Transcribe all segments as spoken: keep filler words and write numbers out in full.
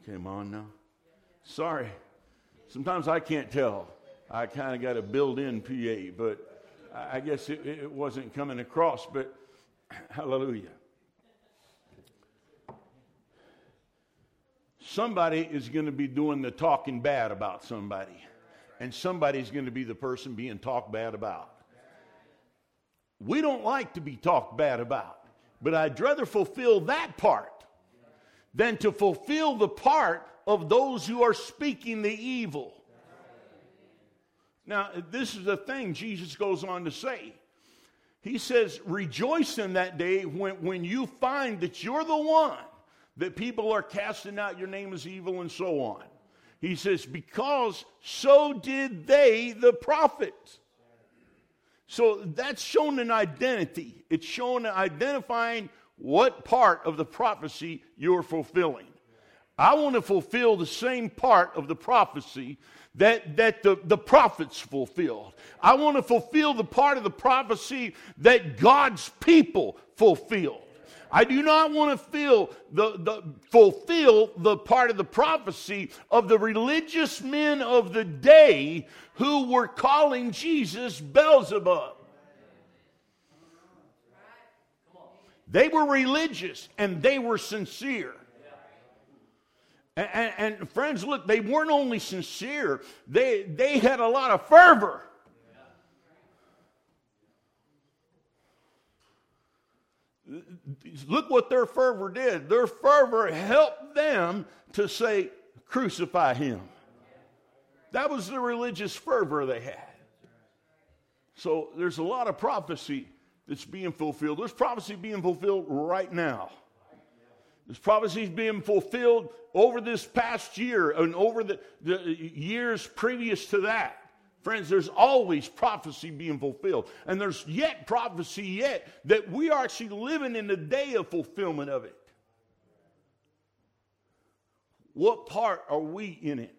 Come on now. Sorry. Sometimes I can't tell. I kind of got a built-in P A, but I guess it, it wasn't coming across, but hallelujah. Somebody is going to be doing the talking bad about somebody, and somebody's going to be the person being talked bad about. We don't like to be talked bad about, but I'd rather fulfill that part than to fulfill the part of those who are speaking the evil. Now, this is the thing Jesus goes on to say. He says, rejoice in that day when, when you find that you're the one that people are casting out your name as evil and so on. He says, because so did they, the prophets. So that's shown an identity. It's shown identifying what part of the prophecy you're fulfilling. I want to fulfill the same part of the prophecy that, that the, the prophets fulfilled. I want to fulfill the part of the prophecy that God's people fulfilled. I do not want to feel the, the, fulfill the part of the prophecy of the religious men of the day who were calling Jesus Beelzebub. They were religious and they were sincere. And, and, and friends, look, they weren't only sincere, they, they had a lot of fervor. Look what their fervor did. Their fervor helped them to say, crucify him. That was the religious fervor they had. So there's a lot of prophecy that's being fulfilled. There's prophecy being fulfilled right now. There's prophecies being fulfilled over this past year and over the, the years previous to that. Friends, there's always prophecy being fulfilled. And there's yet prophecy yet that we are actually living in the day of fulfillment of it. What part are we in it?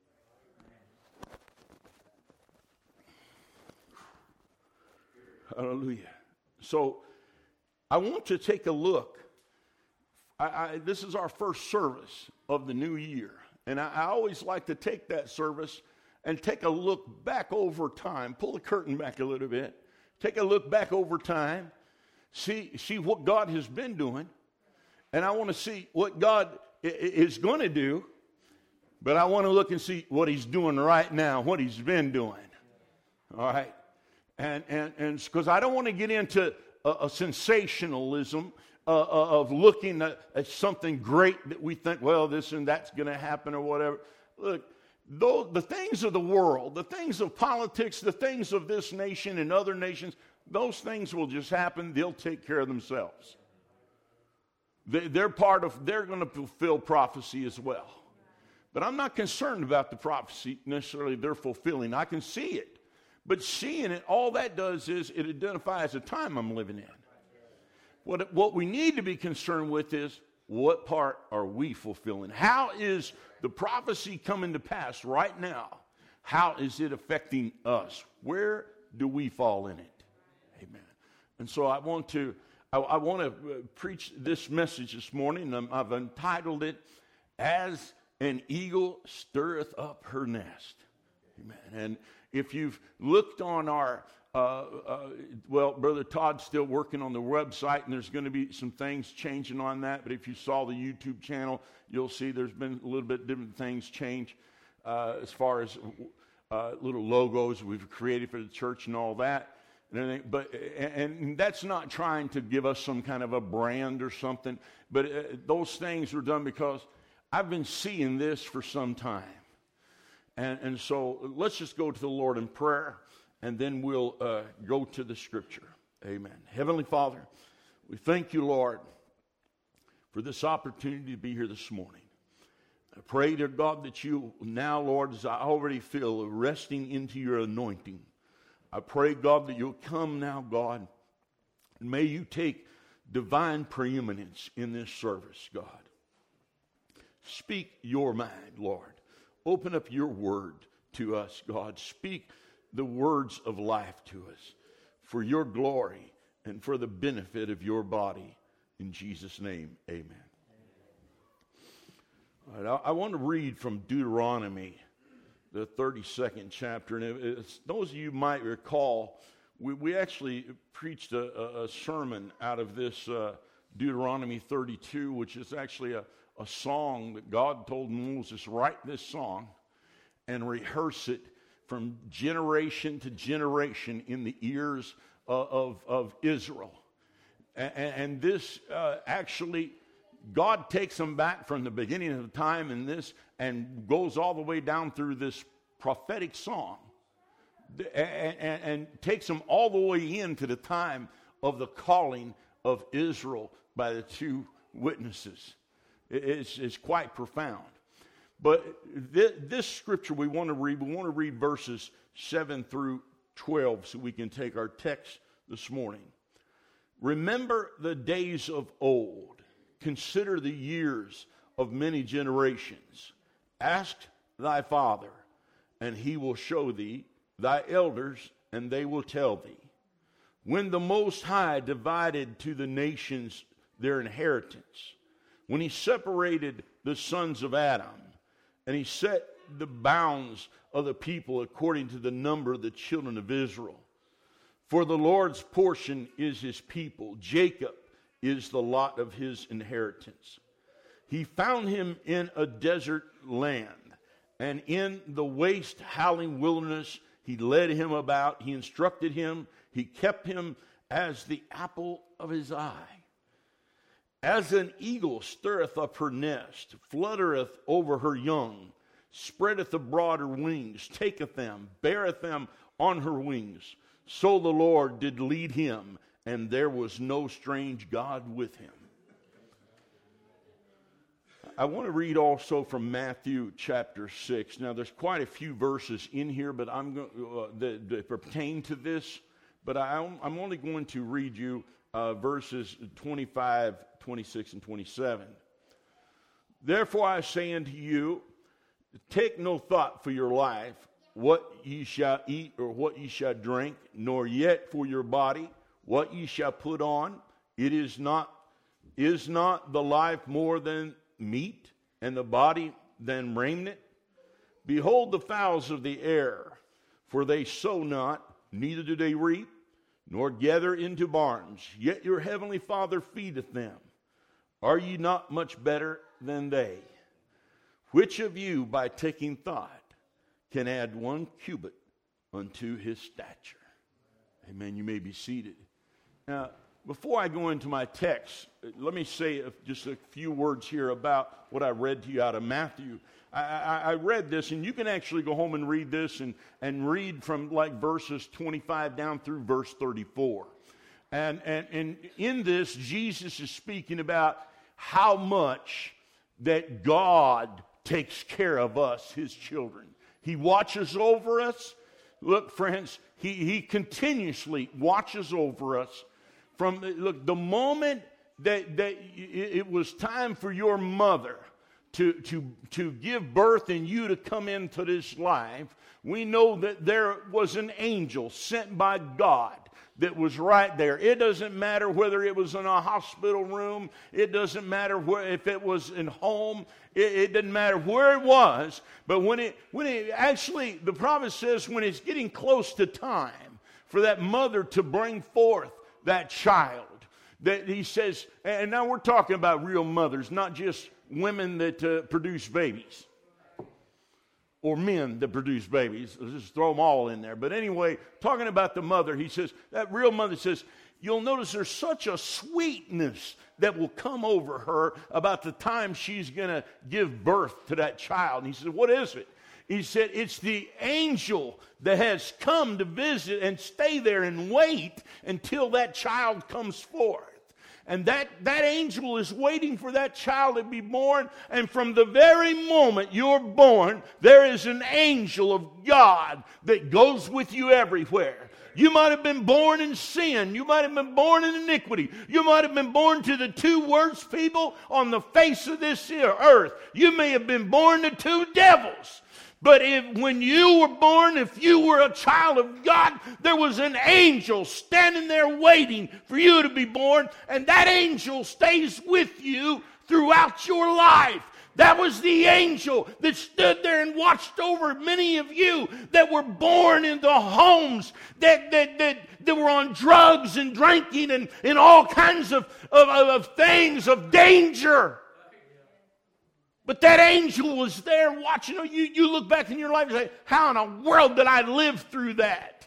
Hallelujah. So I want to take a look. I, I, this is our first service of the new year. And I, I always like to take that service and take a look back over time. Pull the curtain back a little bit. Take a look back over time. See, see what God has been doing. And I want to see what God is going to do. But I want to look and see what he's doing right now, what he's been doing. All right? And and and because I don't want to get into a, a sensationalism uh, of looking at, at something great that we think, well, this and that's going to happen or whatever. Look, though the things of the world, the things of politics, the things of this nation and other nations, those things will just happen. They'll take care of themselves. They, they're part of, they're going to fulfill prophecy as well. But I'm not concerned about the prophecy necessarily they're fulfilling. I can see it. But seeing it, all that does is it identifies the time I'm living in. What, what we need to be concerned with is, what part are we fulfilling? How is the prophecy coming to pass right now? How is it affecting us? Where do we fall in it? Amen. And so I want to, I, I want to preach this message this morning. Um, I've entitled it, As an Eagle Stirreth Up Her Nest. Amen. And if you've looked on our, uh, uh, well, Brother Todd's still working on the website, and there's going to be some things changing on that. But if you saw the YouTube channel, you'll see there's been a little bit different things change uh, as far as uh, little logos we've created for the church and all that. And everything. But and that's not trying to give us some kind of a brand or something. But uh, those things were done because I've been seeing this for some time. And, and so let's just go to the Lord in prayer, and then we'll uh, go to the scripture. Amen. Heavenly Father, we thank you, Lord, for this opportunity to be here this morning. I pray, dear God, that you now, Lord, as I already feel, resting into your anointing. I pray, God, that you'll come now, God, and may you take divine preeminence in this service, God. Speak your mind, Lord. Open up your word to us, God. Speak the words of life to us for your glory and for the benefit of your body. In Jesus' name, amen. All right, I, I want to read from Deuteronomy, the thirty-second chapter. And it, it's, those of you might recall, we, we actually preached a, a, a sermon out of this uh, Deuteronomy thirty-two, which is actually a, a song that God told Moses, write this song and rehearse it from generation to generation in the ears of, of, of Israel. And, and this uh, actually, God takes them back from the beginning of the time in this and goes all the way down through this prophetic song and, and, and takes them all the way into the time of the calling of Israel by the two witnesses. It's, it's quite profound. But th- this scripture we want to read, we want to read verses seven through twelve so we can take our text this morning. Remember the days of old. Consider the years of many generations. Ask thy father, and he will show thee, thy elders, and they will tell thee. When the Most High divided to the nations their inheritance, when he separated the sons of Adam, and he set the bounds of the people according to the number of the children of Israel. For the Lord's portion is his people. Jacob is the lot of his inheritance. He found him in a desert land, and in the waste howling wilderness he led him about. He instructed him. He kept him as the apple of his eye. As an eagle stirreth up her nest, fluttereth over her young, spreadeth abroad her wings, taketh them, beareth them on her wings. So the Lord did lead him, and there was no strange God with him. I want to read also from Matthew chapter six. Now, there's quite a few verses in here, but I'm going uh, that, that pertain to this. But I, I'm only going to read you uh, verses twenty-five, twenty-six, and twenty-seven. Therefore I say unto you, take no thought for your life, what ye shall eat or what ye shall drink, nor yet for your body, what ye shall put on. It is not, is not the life more than meat, and the body than raiment? Behold the fowls of the air, for they sow not, neither do they reap, nor gather into barns, yet your heavenly Father feedeth them. Are ye not much better than they? Which of you, by taking thought, can add one cubit unto his stature? Amen. You may be seated. Now, before I go into my text, let me say just a few words here about what I read to you out of Matthew. I, I, I read this, and you can actually go home and read this and, and read from like verses twenty-five down through verse thirty-four. And, and, and in this, Jesus is speaking about how much that God takes care of us, his children. He watches over us. Look, friends, he, he continuously watches over us. From the, look, the moment that, that it was time for your mother to, to, to give birth and you to come into this life, we know that there was an angel sent by God that was right there. It doesn't matter whether it was in a hospital room. It doesn't matter where, if it was in home. It, it doesn't matter where it was. But when it, when it actually, the promise says when it's getting close to time for that mother to bring forth that child, that he says, and now we're talking about real mothers, not just women that uh, produce babies. Or men that produce babies. Let's just throw them all in there. But anyway, talking about the mother, he says, that real mother says, you'll notice there's such a sweetness that will come over her about the time she's going to give birth to that child. And he said, what is it? He said, it's the angel that has come to visit and stay there and wait until that child comes forth. And that, that angel is waiting for that child to be born. And from the very moment you're born, there is an angel of God that goes with you everywhere. You might have been born in sin. You might have been born in iniquity. You might have been born to the two worst people on the face of this earth. You may have been born to two devils. But if, when you were born, if you were a child of God, there was an angel standing there waiting for you to be born, and that angel stays with you throughout your life. That was the angel that stood there and watched over many of you that were born into homes that, that, that, that were on drugs and drinking and, and all kinds of, of, of things, of danger. But that angel was there watching. You, you look back in your life and say, how in the world did I live through that?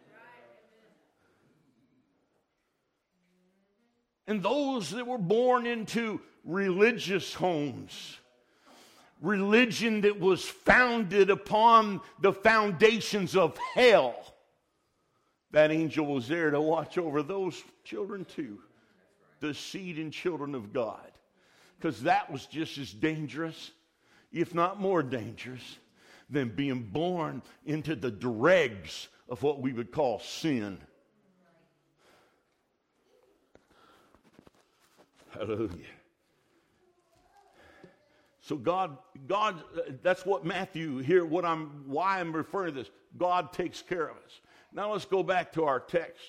And those that were born into religious homes, religion that was founded upon the foundations of hell, that angel was there to watch over those children too, the seed and children of God. Because that was just as dangerous, if not more dangerous, than being born into the dregs of what we would call sin. Hallelujah. So God, God, that's what Matthew here, what I'm, why I'm referring to this. God takes care of us. Now let's go back to our text.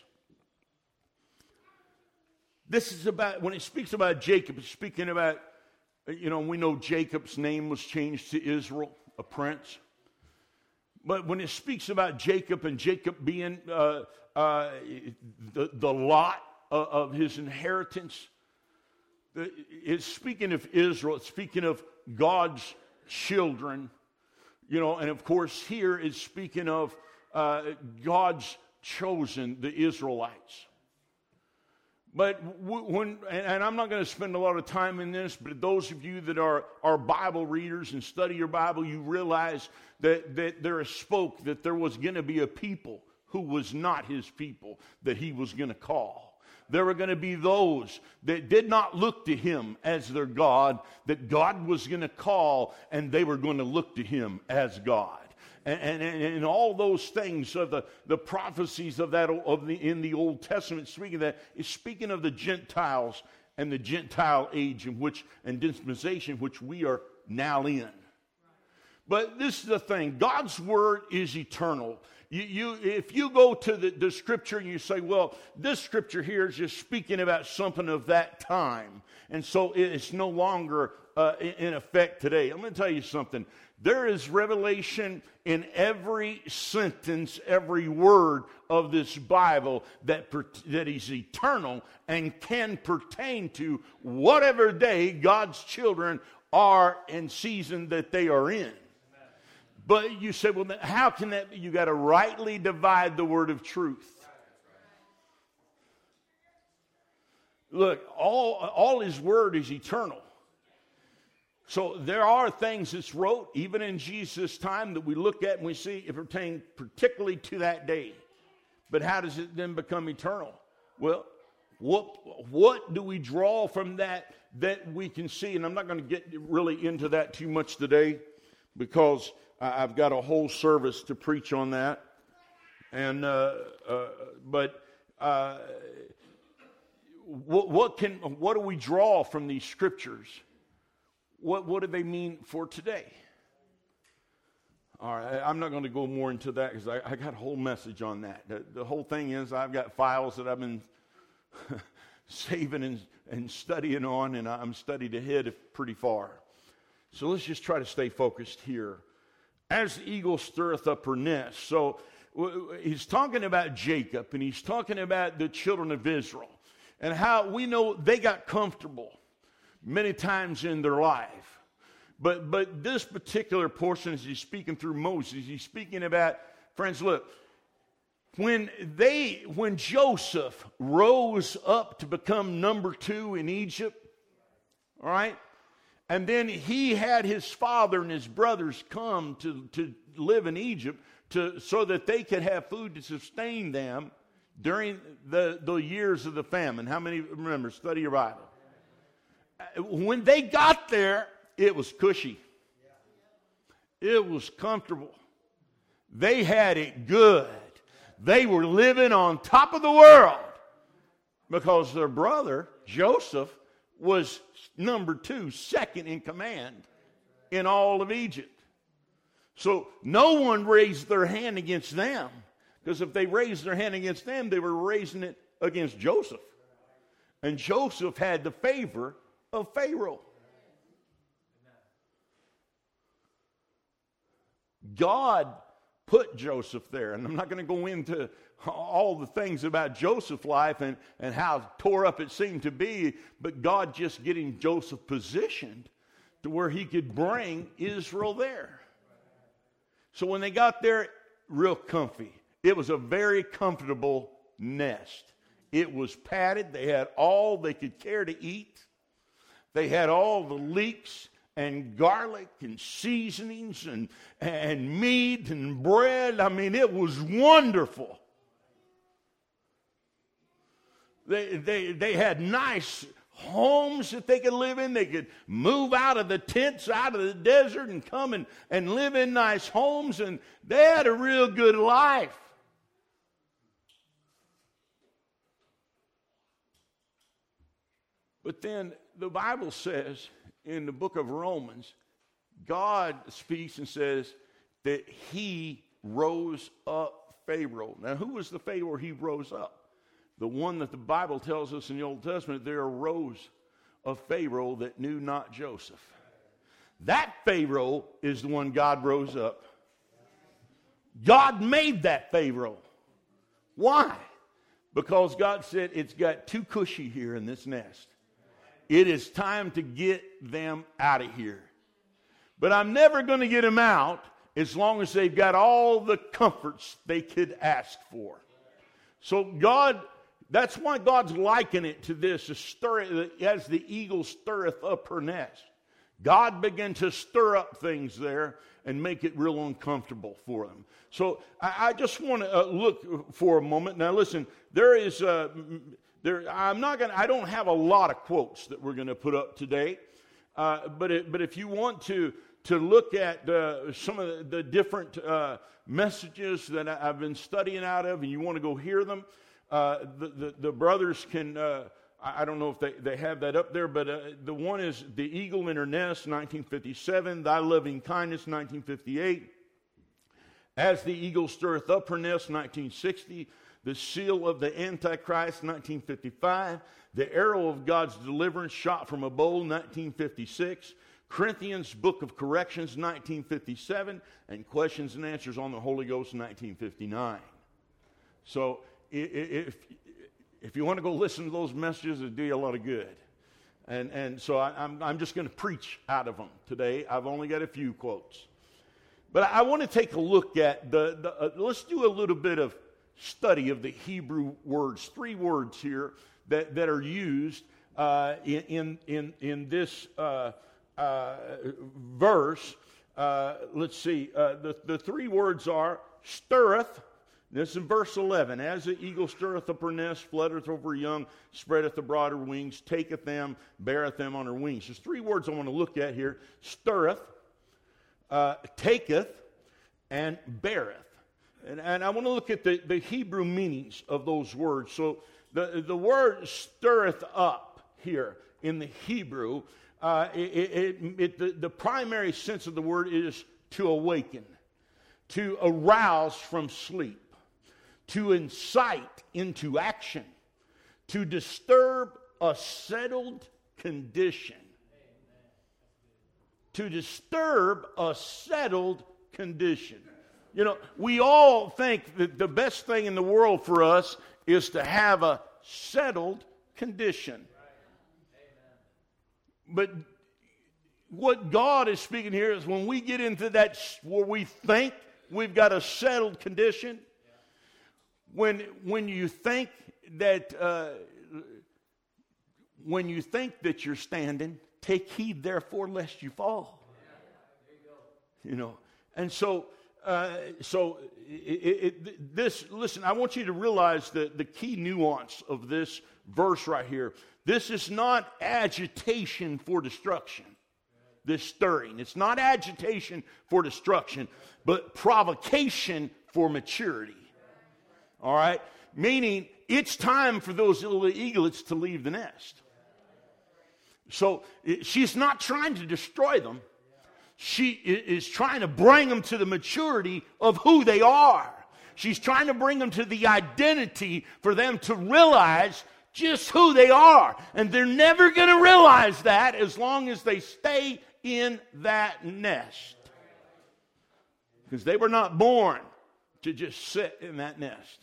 This is about, when it speaks about Jacob, it's speaking about, you know, we know Jacob's name was changed to Israel, a prince. But when it speaks about Jacob and Jacob being uh, uh, the, the lot of, of his inheritance, it's speaking of Israel, it's speaking of God's children, you know, and of course here it's speaking of uh, God's chosen, the Israelites. But when, and I'm not going to spend a lot of time in this, but those of you that are, are Bible readers and study your Bible, you realize that, that there is spoke that there was going to be a people who was not his people that he was going to call. There were going to be those that did not look to him as their God, that God was going to call, and they were going to look to him as God. And, and, and all those things of the, the prophecies of that of the in the Old Testament, speaking of that, is speaking of the Gentiles and the Gentile age in which and dispensation which we are now in. But this is the thing: God's word is eternal. You, you, if you go to the, the scripture and you say, well, this scripture here is just speaking about something of that time, and so it's no longer uh, in, in effect today. I'm going to tell you something. There is revelation in every sentence, every word of this Bible that, per, that is eternal and can pertain to whatever day God's children are in season that they are in. But you say, well, how can that be? You got to rightly divide the word of truth. Look, all, all his word is eternal. So there are things that's wrote, even in Jesus' time, that we look at and we see it pertain particularly to that day. But how does it then become eternal? Well, what, what do we draw from that that we can see? And I'm not going to get really into that too much today, because I've got a whole service to preach on that. And uh, uh, but uh, what, what can what do we draw from these scriptures? What what do they mean for today? All right, I'm not going to go more into that because I, I got a whole message on that. The, the whole thing is I've got files that I've been saving and, and studying on, and I'm studied ahead pretty far. So let's just try to stay focused here. As the eagle stirreth up her nest. So w- he's talking about Jacob, and he's talking about the children of Israel, and how we know they got comfortable many times in their life. But but this particular portion, as he's speaking through Moses, he's speaking about, friends, look, when they, when Joseph rose up to become number two in Egypt, all right, and then he had his father and his brothers come to, to live in Egypt to, so that they could have food to sustain them during the, the years of the famine. How many remember? Study your Bible. When they got there, it was cushy. It was comfortable. They had it good. They were living on top of the world because their brother, Joseph, was number two, second in command in all of Egypt. So no one raised their hand against them, because if they raised their hand against them, they were raising it against Joseph. And Joseph had the favor of Pharaoh. God put Joseph there, and I'm not going to go into all the things about Joseph's life and, and how tore up it seemed to be, but God just getting Joseph positioned to where he could bring Israel there. So when they got there, real comfy. It was a very comfortable nest. It was padded. They had all they could care to eat. They had all the leeks and garlic and seasonings and, and meat and bread. I mean, it was wonderful. They, they, they had nice homes that they could live in. They could move out of the tents, out of the desert, and come and, and live in nice homes. And they had a real good life. But then the Bible says in the book of Romans, God speaks and says that he rose up Pharaoh. Now, who was the Pharaoh he rose up? The one that the Bible tells us in the Old Testament, there arose a Pharaoh that knew not Joseph. That Pharaoh is the one God rose up. God made that Pharaoh. Why? Because God said, it's got too cushy here in this nest. It is time to get them out of here. But I'm never going to get them out as long as they've got all the comforts they could ask for. So God, that's why God's likened it to this, to stir it, as the eagle stirreth up her nest. God began to stir up things there and make it real uncomfortable for them. So I, I just want to uh, look for a moment. Now listen, there is... Uh, There, I'm not going. I don't have a lot of quotes that we're going to put up today, uh, but it, but if you want to to look at uh, some of the, the different uh, messages that I, I've been studying out of, and you want to go hear them, uh, the, the the brothers can. Uh, I, I don't know if they, they have that up there, but uh, the one is The Eagle in Her Nest, nineteen fifty-seven. Thy Loving Kindness, nineteen fifty-eight. As the Eagle Stirreth Up Her Nest, nineteen sixty. The Seal of the Antichrist, nineteen fifty-five. The Arrow of God's Deliverance, Shot from a Bow, nineteen fifty-six. Corinthians Book of Corrections, nineteen fifty-seven. And Questions and Answers on the Holy Ghost, nineteen fifty-nine. So if, if you want to go listen to those messages, it'll do you a lot of good. And, and so I, I'm, I'm just going to preach out of them today. I've only got a few quotes. But I want to take a look at the, the uh, let's do a little bit of study of the Hebrew words, three words here that, that are used uh, in, in, in this uh, uh, verse. Uh, let's see, uh, the, the three words are stirreth. This is in verse eleven. As the eagle stirreth up her nest, fluttereth over her young, spreadeth abroad her wings, taketh them, beareth them on her wings. There's three words I want to look at here. Stirreth, uh, taketh, and beareth. And, and I want to look at the, the Hebrew meanings of those words. So the, the word stirreth up here in the Hebrew, uh, it, it, it, the, the primary sense of the word is to awaken, to arouse from sleep, to incite into action, to disturb a settled condition. To disturb a settled condition. You know, we all think that the best thing in the world for us is to have a settled condition. But what God is speaking here is when we get into that where we think we've got a settled condition, when when you think that uh, when you think that you're standing, take heed therefore lest you fall. You know, and so. Uh, so it, it, this, listen, I want you to realize the, the key nuance of this verse right here. This is not agitation for destruction, this stirring. It's not agitation for destruction, but provocation for maturity. All right? Meaning, it's time for those little eaglets to leave the nest. So she's not trying to destroy them. she is trying to bring them to the maturity of who they are. She's trying to bring them to the identity for them to realize just who they are. And they're never going to realize that as long as they stay in that nest. Because they were not born to just sit in that nest.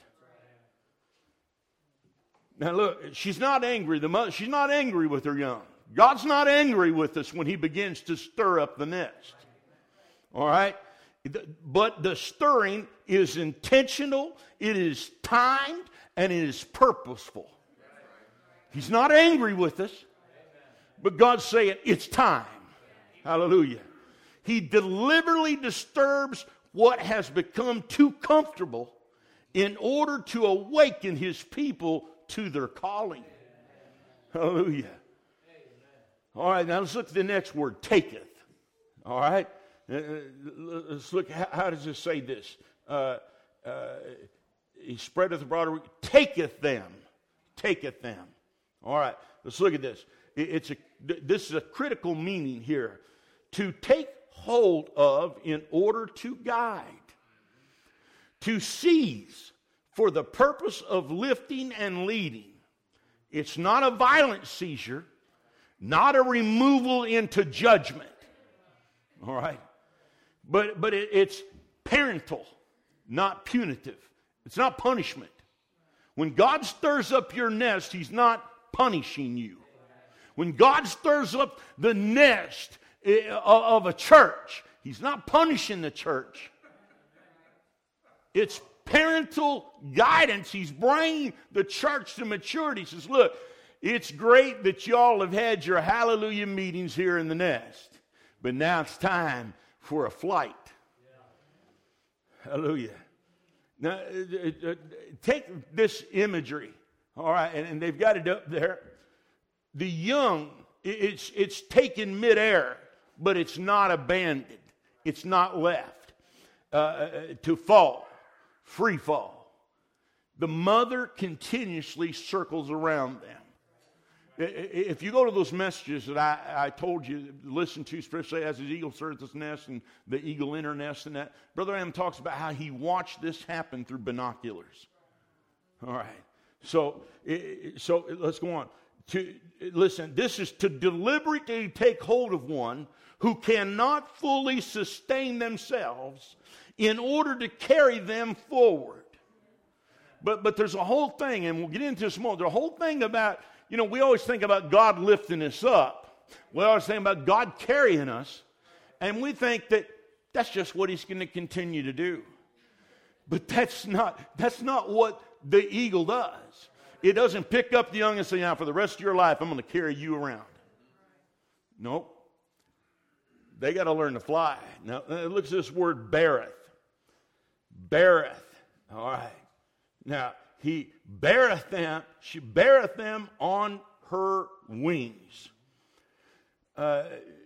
Now look, she's not angry. The mother, she's not angry with her young. God's not angry with us when He begins to stir up the nest. All right? But the stirring is intentional, it is timed, and it is purposeful. He's not angry with us, but God's saying it's time. Hallelujah. He deliberately disturbs what has become too comfortable in order to awaken His people to their calling. Hallelujah. All right, now let's look at the next word, taketh. All right? Let's look, how, how does it say this? Uh, uh, he spreadeth abroad, taketh them. Taketh them. All right, let's look at this. It, it's a, this is a critical meaning here. To take hold of in order to guide. To seize for the purpose of lifting and leading. It's not a violent seizure, not a removal into judgment. All right? But, but it, it's parental, not punitive. It's not punishment. When God stirs up your nest, He's not punishing you. When God stirs up the nest of a church, He's not punishing the church. It's parental guidance. He's bringing the church to maturity. He says, look, it's great that y'all have had your hallelujah meetings here in the nest, but now it's time for a flight. Yeah. Hallelujah. Now, uh, uh, take this imagery, all right, and, and they've got it up there. The young, it's, it's taken midair, but it's not abandoned. It's not left uh, to fall, free fall. The mother continuously circles around them. If you go to those messages that I, I told you to listen to, especially as his eagle serves his nest and the eagle inner nest and that, Brother Adam talks about how he watched this happen through binoculars. All right. So, so let's go on. To, listen, this is to deliberately take hold of one who cannot fully sustain themselves in order to carry them forward. But, but there's a whole thing, and we'll get into this more. There's a whole thing about, you know, we always think about God lifting us up. We always think about God carrying us. And we think that that's just what He's going to continue to do. But that's not, that's not what the eagle does. It doesn't pick up the young and say, now for the rest of your life, I'm going to carry you around. Nope. They got to learn to fly. Now, look at this word beareth. Beareth. All right. Now, He beareth them, she beareth them on her wings. Uh,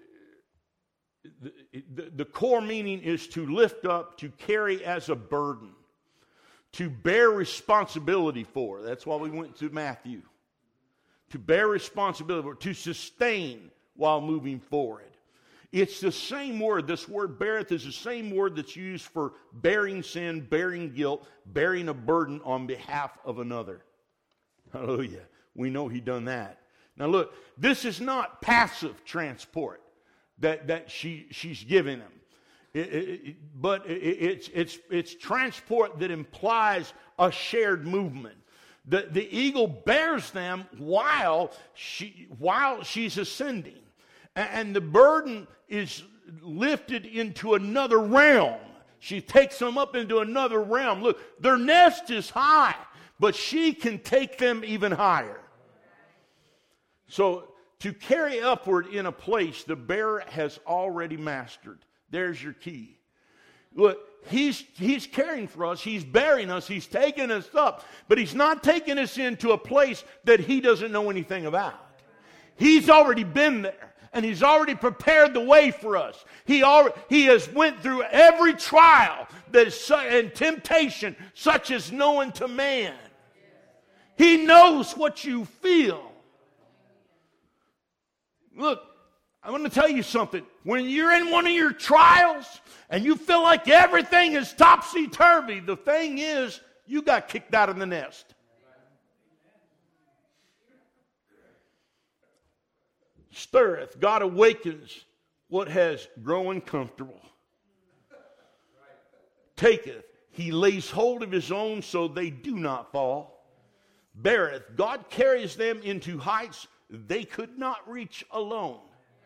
the, the, the core meaning is to lift up, to carry as a burden, to bear responsibility for. That's why we went to Matthew. To bear responsibility for, to sustain while moving forward. It's the same word. This word beareth is the same word that's used for bearing sin, bearing guilt, bearing a burden on behalf of another. Hallelujah. We know He done that. Now look, this is not passive transport that, that she, she's giving them. It, it, but it, it's, it's, it's transport that implies a shared movement. The, the eagle bears them while, she, while she's ascending. And the burden is lifted into another realm. She takes them up into another realm. Look, their nest is high, but she can take them even higher. So, to carry upward in a place the bearer has already mastered. There's your key. Look, he's, he's caring for us. He's bearing us. He's taking us up. But He's not taking us into a place that He doesn't know anything about. He's already been there. And He's already prepared the way for us. He already, He has went through every trial that is su- and temptation such as known to man. He knows what you feel. Look, I'm going to tell you something. When you're in one of your trials and you feel like everything is topsy-turvy, the thing is, you got kicked out of the nest. Stirreth, God awakens what has grown comfortable. Taketh, he lays hold of his own so they do not fall. Beareth, God carries them into heights they could not reach alone.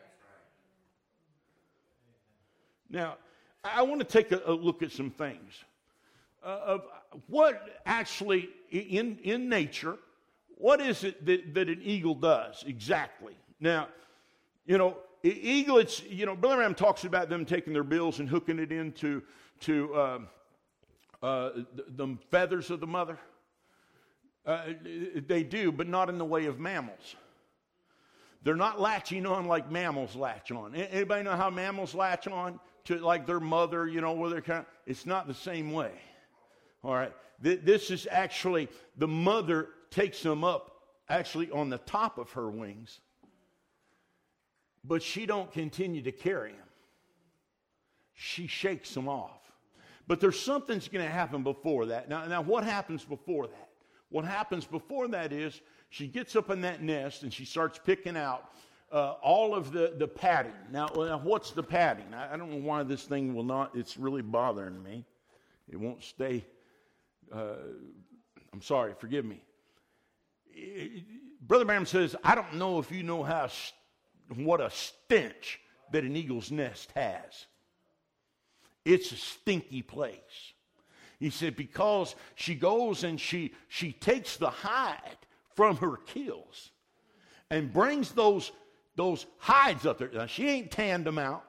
Now, I want to take a, a look at some things. Uh, of what actually, in, in nature, what is it that, that an eagle does exactly? Now, you know, eagle, it's, you know, Brother Branham talks about them taking their bills and hooking it into to uh, uh, the, the feathers of the mother. Uh, they do, but not in the way of mammals. They're not latching on like mammals latch on. Anybody know how mammals latch on to like their mother, you know, where they're kind of, it's not the same way. All right. This is actually, the mother takes them up actually on the top of her wings, but she don't continue to carry them. She shakes them off. But there's something's going to happen before that. Now, now, what happens before that? What happens before that is she gets up in that nest and she starts picking out uh, all of the, the padding. Now, now, what's the padding? I, I don't know why this thing will not, it's really bothering me. It won't stay. Uh, I'm sorry, forgive me. It, Brother Branham says, I don't know if you know how what a stench that an eagle's nest has. It's a stinky place. He said, because she goes and she, she takes the hide from her kills and brings those, those hides up there. Now, she ain't tanned them out.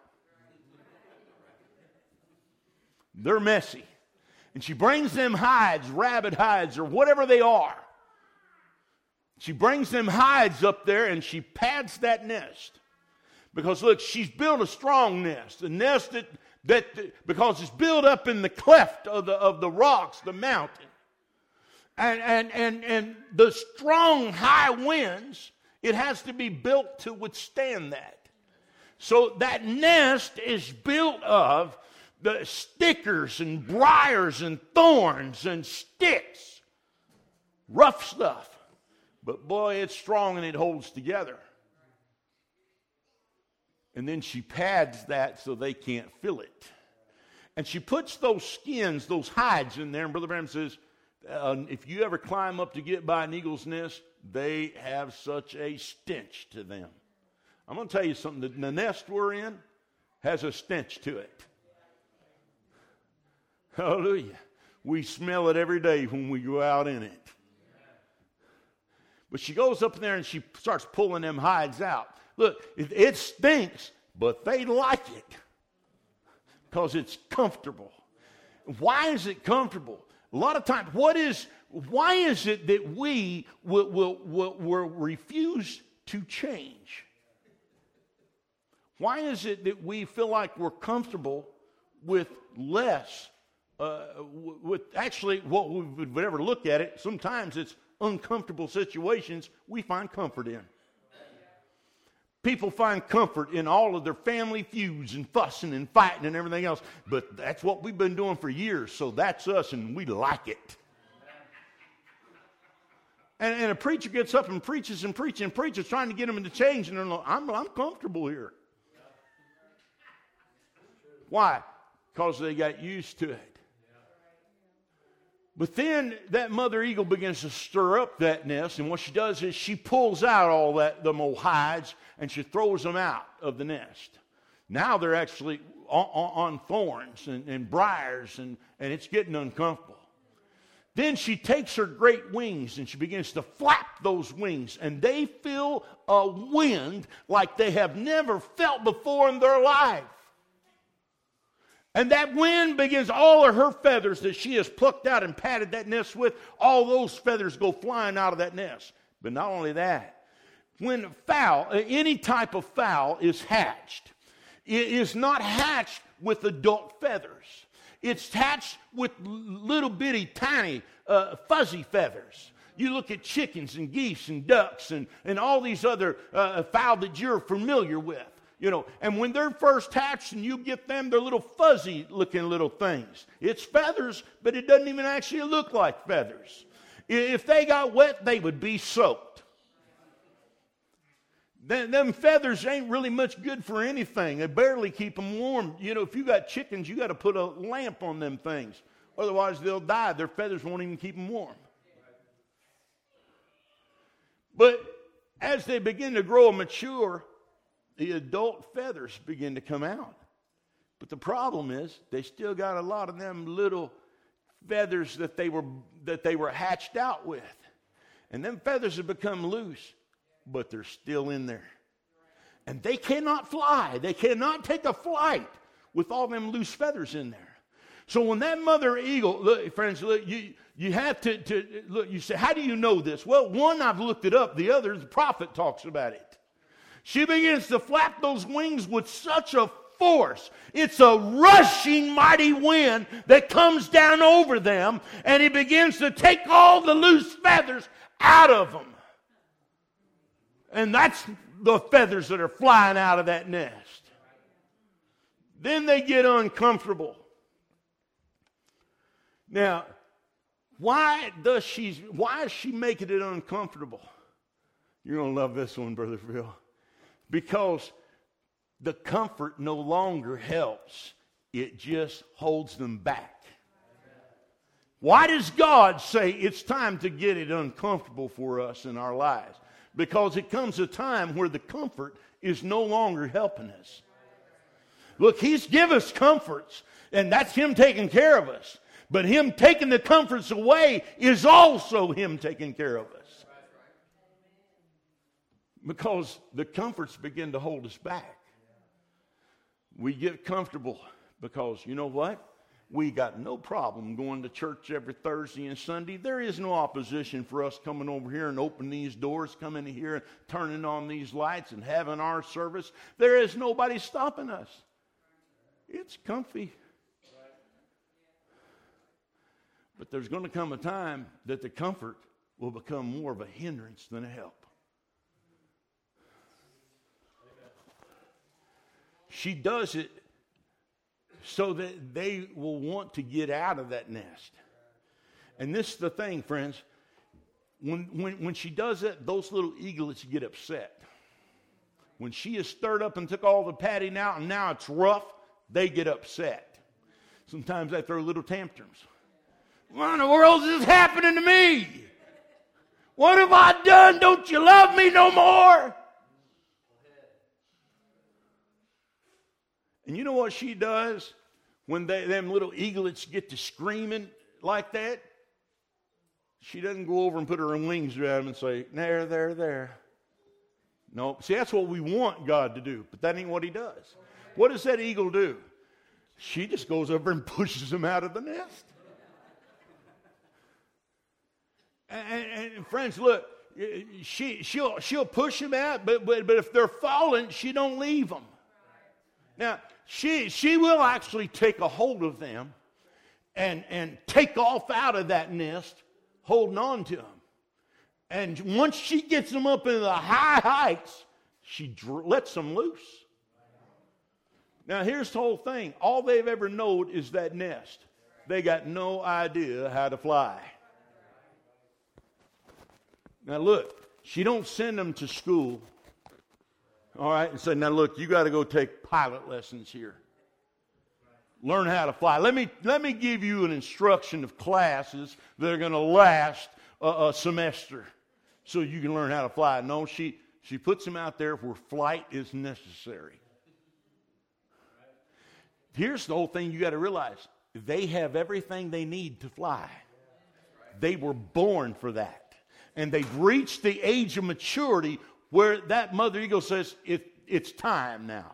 They're messy. And she brings them hides, rabbit hides, or whatever they are. She brings them hides up there and she pads that nest. Because, look, she's built a strong nest. A nest that, that because it's built up in the cleft of the, of the rocks, the mountain. And, and, and, and the strong high winds, it has to be built to withstand that. So that nest is built of the stickers and briars and thorns and sticks. Rough stuff. But boy, it's strong and it holds together. And then she pads that so they can't feel it. And she puts those skins, those hides in there. And Brother Branham says, uh, if you ever climb up to get by an eagle's nest, they have such a stench to them. I'm going to tell you something. The, the nest we're in has a stench to it. Hallelujah. We smell it every day when we go out in it. But she goes up in there and she starts pulling them hides out. Look, it, it stinks, but they like it because it's comfortable. Why is it comfortable? A lot of times, what is, why is it that we will, will, will, will refuse to change? Why is it that we feel like we're comfortable with less? Uh, with actually what we would ever look at it, sometimes it's uncomfortable situations we find comfort in. People find comfort in all of their family feuds and fussing and fighting and everything else. But that's what we've been doing for years, so that's us and we like it. And, and a preacher gets up and preaches and preaches and preaches trying to get them to change, and they're like, I'm, I'm comfortable here. Why? Because they got used to it. But then that mother eagle begins to stir up that nest, and what she does is she pulls out all that them old hides and she throws them out of the nest. Now they're actually on, on, on thorns and, and briars, and, and it's getting uncomfortable. Then she takes her great wings and she begins to flap those wings, and they feel a wind like they have never felt before in their life. And that wind begins, all of her feathers that she has plucked out and patted that nest with, all those feathers go flying out of that nest. But not only that, when fowl, any type of fowl is hatched, it is not hatched with adult feathers. It's hatched with little bitty, tiny, uh, fuzzy feathers. You look at chickens and geese and ducks and, and all these other uh, fowl that you're familiar with. You know, and when they're first hatched and you get them, they're little fuzzy looking little things. It's feathers, but it doesn't even actually look like feathers. If they got wet, they would be soaked. Them, them feathers ain't really much good for anything. They barely keep them warm. You know, if you got chickens, you got to put a lamp on them things. Otherwise, they'll die. Their feathers won't even keep them warm. But as they begin to grow and mature, the adult feathers begin to come out. But the problem is they still got a lot of them little feathers that they were that they were hatched out with. And them feathers have become loose, but they're still in there. And they cannot fly. They cannot take a flight with all them loose feathers in there. So when that mother eagle, look, friends, look, you, you have to, to, look, you say, how do you know this? Well, one, I've looked it up. The other, the prophet talks about it. She begins to flap those wings with such a force. It's a rushing mighty wind that comes down over them, and he begins to take all the loose feathers out of them. And that's the feathers that are flying out of that nest. Then they get uncomfortable. Now, why does she, why is she making it uncomfortable? You're going to love this one, Brother Phil. Because the comfort no longer helps. It just holds them back. Why does God say it's time to get it uncomfortable for us in our lives? Because it comes a time where the comfort is no longer helping us. Look, He's given us comforts, and that's Him taking care of us. But Him taking the comforts away is also Him taking care of us. Because the comforts begin to hold us back. We get comfortable because, you know what? We got no problem going to church every Thursday and Sunday. There is no opposition for us coming over here and opening these doors, coming in here and turning on these lights and having our service. There is nobody stopping us. It's comfy. But there's going to come a time that the comfort will become more of a hindrance than a help. She does it so that they will want to get out of that nest. And this is the thing, friends. When, when, when she does it, those little eaglets get upset. When she is stirred up and took all the padding out and now it's rough, they get upset. Sometimes they throw little tantrums. What in the world is happening to me? What have I done? Don't you love me no more? And you know what she does when they, them little eaglets get to screaming like that? She doesn't go over and put her wings around them and say, there, there, there. No. See, that's what we want God to do, but that ain't what He does. What does that eagle do? She just goes over and pushes them out of the nest. And, and, and friends, look, she, she'll, she'll push them out, but, but, but if they're falling, she don't leave them. Now, she, she will actually take a hold of them and, and take off out of that nest, holding on to them. And once she gets them up into the high heights, she dr- lets them loose. Now, here's the whole thing. All they've ever known is that nest. They got no idea how to fly. Now, look, she don't send them to school. All right, and say, now look, you got to go take pilot lessons here. Learn how to fly. Let me let me give you an instruction of classes that are going to last a, a semester, so you can learn how to fly. No, she she puts them out there where flight is necessary. Here's the whole thing you got to realize: they have everything they need to fly. They were born for that, and they've reached the age of maturity where that mother eagle says, it, it's time now.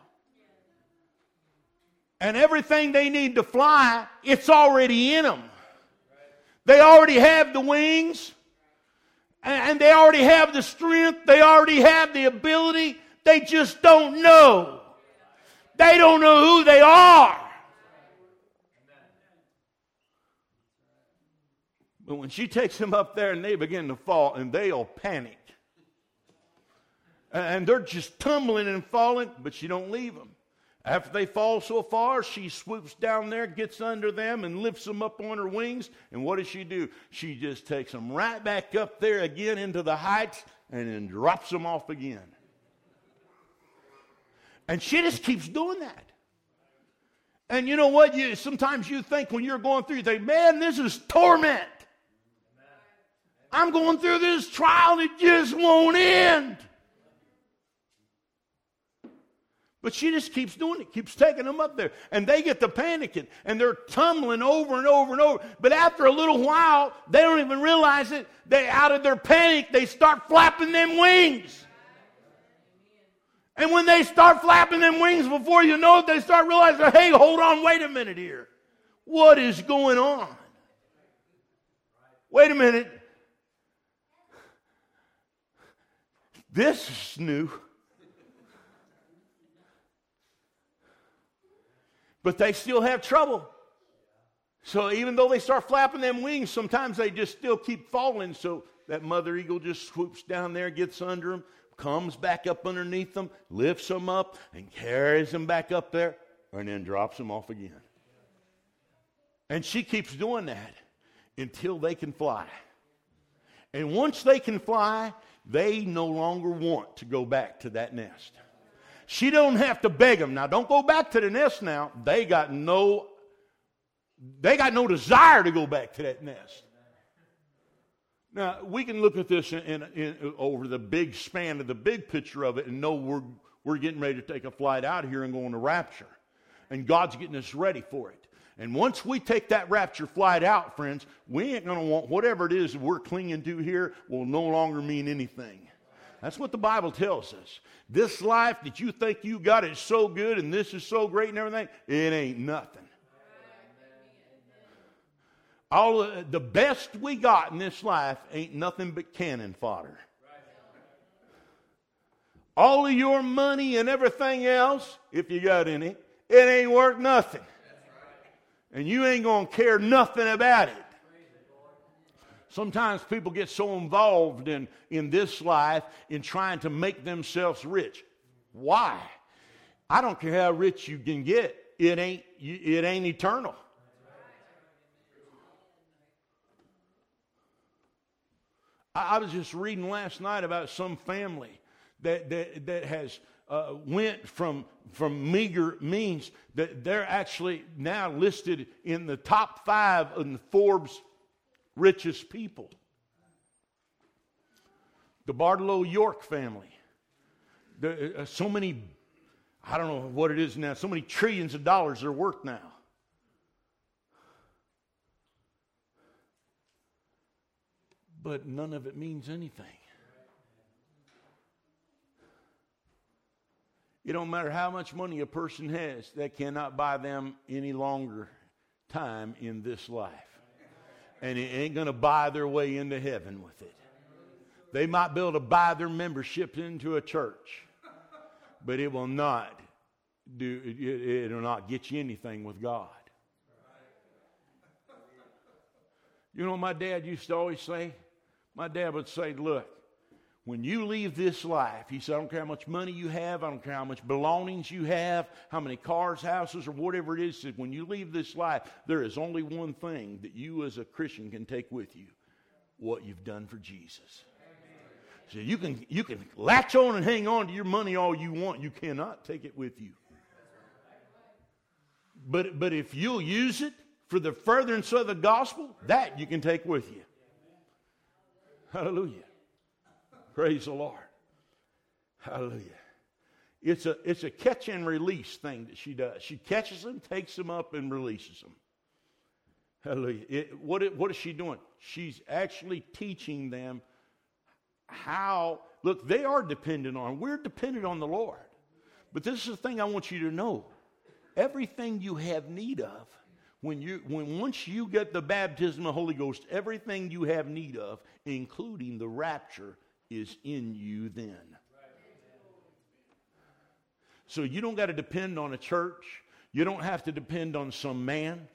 And everything they need to fly, it's already in them. They already have the wings, and they already have the strength, they already have the ability, they just don't know. They don't know who they are. But when she takes them up there and they begin to fall, and they'll panic. And they're just tumbling and falling, but she don't leave them. After they fall so far, she swoops down there, gets under them, and lifts them up on her wings. And what does she do? She just takes them right back up there again into the heights and then drops them off again. And she just keeps doing that. And you know what? You, sometimes you think when you're going through, you think, man, this is torment. I'm going through this trial and it just won't end. But she just keeps doing it, keeps taking them up there. And they get to panicking, and they're tumbling over and over and over. But after a little while, they don't even realize it. They, out of their panic, they start flapping them wings. And when they start flapping them wings, before you know it, they start realizing, hey, hold on, wait a minute here. What is going on? Wait a minute. This is new. But they still have trouble. So even though they start flapping them wings, sometimes they just still keep falling. So that mother eagle just swoops down there, gets under them, comes back up underneath them, lifts them up, and carries them back up there, and then drops them off again. And she keeps doing that until they can fly. And once they can fly, they no longer want to go back to that nest. She don't have to beg them. Now, don't go back to the nest now. They got no, they got no desire to go back to that nest. Now, we can look at this in, in, in, over the big span of the big picture of it and know we're, we're getting ready to take a flight out of here and go on a rapture. And God's getting us ready for it. And once we take that rapture flight out, friends, we ain't going to want whatever it is we're clinging to here will no longer mean anything. That's what the Bible tells us. This life that you think you got is so good and this is so great and everything, it ain't nothing. All of the best we got in this life ain't nothing but cannon fodder. All of your money and everything else, if you got any, it ain't worth nothing. And you ain't going to care nothing about it. Sometimes people get so involved in, in this life in trying to make themselves rich. Why? I don't care how rich you can get. It ain't, it ain't eternal. I, I was just reading last night about some family that, that, that has uh, went from, from meager means that they're actually now listed in the top five in the Forbes richest people. The Barlow York family. The, uh, so many, I don't know what it is now, so many trillions of dollars they're worth now. But none of it means anything. It don't matter how much money a person has, that cannot buy them any longer time in this life. And it ain't going to buy their way into heaven with it. They might be able to buy their membership into a church, but it will not do. It, it will not get you anything with God. You know what my dad used to always say? My dad would say, "Look, when you leave this life," he said, "I don't care how much money you have, I don't care how much belongings you have, how many cars, houses, or whatever it is, he said, when you leave this life, there is only one thing that you as a Christian can take with you, what you've done for Jesus." So you can, you can latch on and hang on to your money all you want. You cannot take it with you. But, but if you'll use it for the furtherance of the gospel, that you can take with you. Hallelujah. Praise the Lord. Hallelujah. It's a, it's a catch and release thing that she does. She catches them, takes them up, and releases them. Hallelujah. It, what, it, what is she doing? She's actually teaching them how, look, they are dependent on, we're dependent on the Lord. But this is the thing I want you to know. Everything you have need of, when you, when once you get the baptism of the Holy Ghost, everything you have need of, including the rapture, is in you then. So you don't got to depend on a church. You don't have to depend on some man.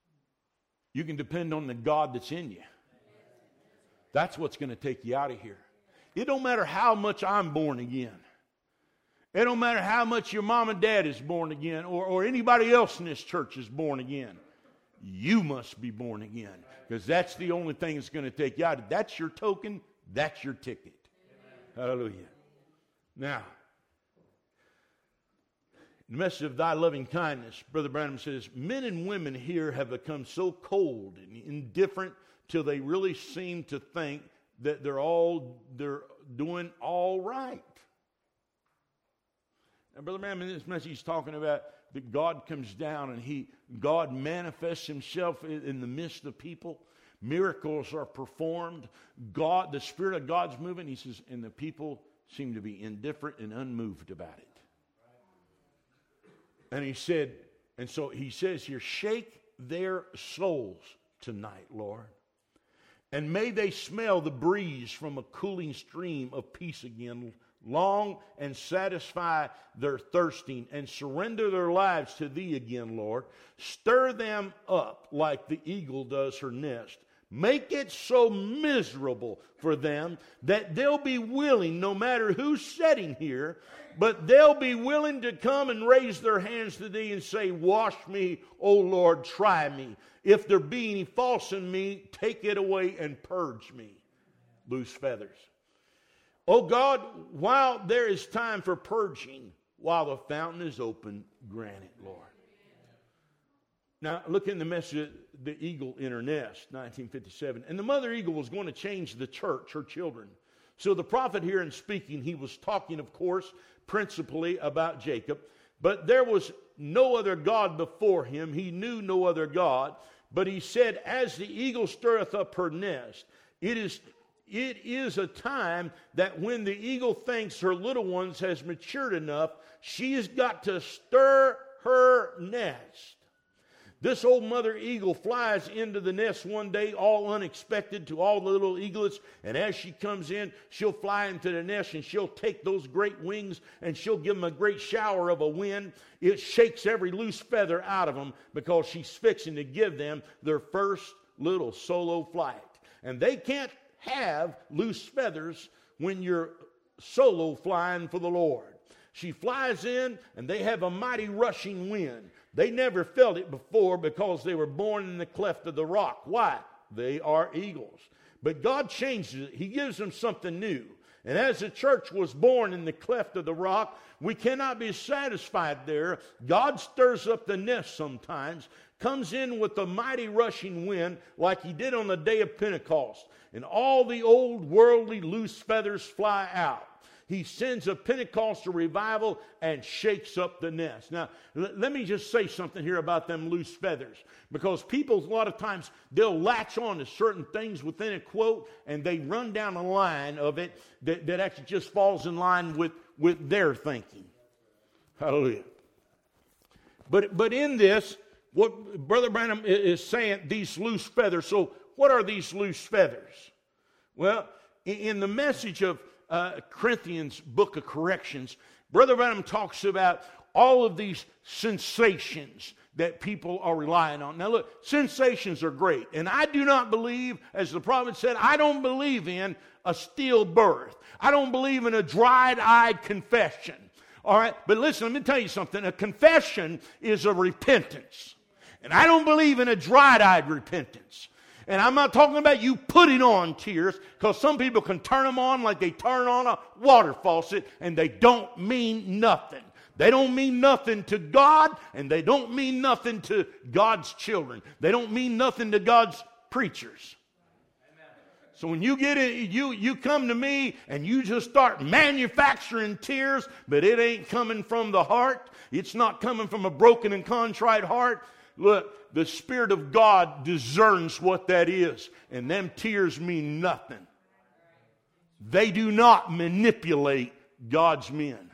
You can depend on the God that's in you. That's what's going to take you out of here. It don't matter how much I'm born again. It don't matter how much your mom and dad is born again, or, or anybody else in this church is born again. You must be born again, because that's the only thing that's going to take you out. That's your token. That's your ticket. Amen. Hallelujah. Now, the message of thy loving kindness, Brother Branham says, men and women here have become so cold and indifferent till they really seem to think that they're all they're doing all right. And Brother Branham, in this message, he's talking about that God comes down and he God manifests himself in, in the midst of people. Miracles are performed. God, the Spirit of God's moving. He says, and the people seem to be indifferent and unmoved about it. And he said, and so he says here, shake their souls tonight, Lord. And may they smell the breeze from a cooling stream of peace again, long and satisfy their thirsting, and surrender their lives to thee again, Lord. Stir them up like the eagle does her nest. Make it so miserable for them that they'll be willing, no matter who's sitting here, but they'll be willing to come and raise their hands to thee and say, wash me, O Lord, try me. If there be any false in me, take it away and purge me. Loose feathers. O God, while there is time for purging, while the fountain is open, grant it, Lord. Now, look in the message, The Eagle in Her Nest, nineteen fifty-seven. And the mother eagle was going to change the church, her children. So the prophet here in speaking, he was talking, of course, principally about Jacob. But there was no other God before him. He knew no other God. But he said, as the eagle stirreth up her nest, it is... It is a time that when the eagle thinks her little ones has matured enough, she's got to stir her nest. This old mother eagle flies into the nest one day, all unexpected to all the little eaglets. And as she comes in, she'll fly into the nest and she'll take those great wings and she'll give them a great shower of a wind. It shakes every loose feather out of them because she's fixing to give them their first little solo flight. And they can't have loose feathers when you're solo flying for the Lord. She flies in and they have a mighty rushing wind. They never felt it before because they were born in the cleft of the rock. Why? They are eagles. But God changes it. He gives them something new. And as the church was born in the cleft of the rock, we cannot be satisfied there. God stirs up the nest sometimes, comes in with a mighty rushing wind like he did on the day of Pentecost. And all the old worldly loose feathers fly out. He sends a Pentecostal revival and shakes up the nest. Now, l- let me just say something here about them loose feathers. Because people, a lot of times, they'll latch on to certain things within a quote, and they run down a line of it that, that actually just falls in line with, with their thinking. Hallelujah. But, but in this, what Brother Branham is saying, these loose feathers. So, what are these loose feathers? Well, in, in the message of Uh, Corinthians book of corrections, Brother Branham talks about all of these sensations that people are relying on. Now look, sensations are great. And I do not believe, as the prophet said, I don't believe in a stillbirth. I don't believe in a dried-eyed confession. All right? But listen, let me tell you something. A confession is a repentance. And I don't believe in a dried-eyed repentance. And I'm not talking about you putting on tears, because some people can turn them on like they turn on a water faucet, and they don't mean nothing. They don't mean nothing to God, and they don't mean nothing to God's children. They don't mean nothing to God's preachers. Amen. So when you get it, you, you come to me and you just start manufacturing tears, but it ain't coming from the heart. It's not coming from a broken and contrite heart. Look, the Spirit of God discerns what that is. And them tears mean nothing. They do not manipulate God's men.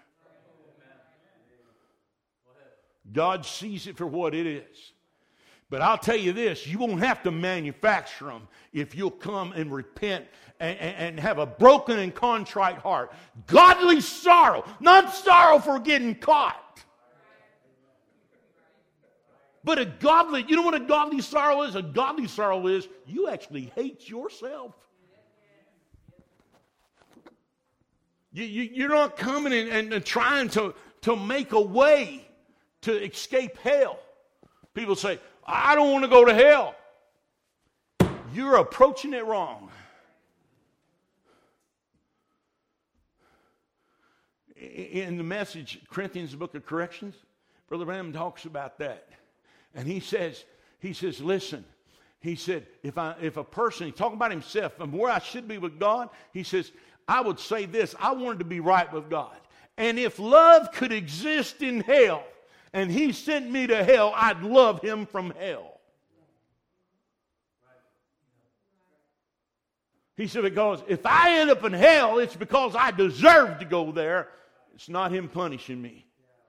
God sees it for what it is. But I'll tell you this, you won't have to manufacture them if you'll come and repent and, and, and have a broken and contrite heart. Godly sorrow, not sorrow for getting caught. But a godly, you know what a godly sorrow is? A godly sorrow is you actually hate yourself. You, you, you're not coming in and, and trying to, to make a way to escape hell. People say, I don't want to go to hell. You're approaching it wrong. In the Message, Corinthians, the book of corrections, Brother Branham talks about that. And he says, he says, listen, he said, if I if a person, he's talking about himself and where I should be with God, he says, I would say this, I wanted to be right with God. And if love could exist in hell, and he sent me to hell, I'd love him from hell. He said, because if I end up in hell, it's because I deserve to go there. It's not him punishing me.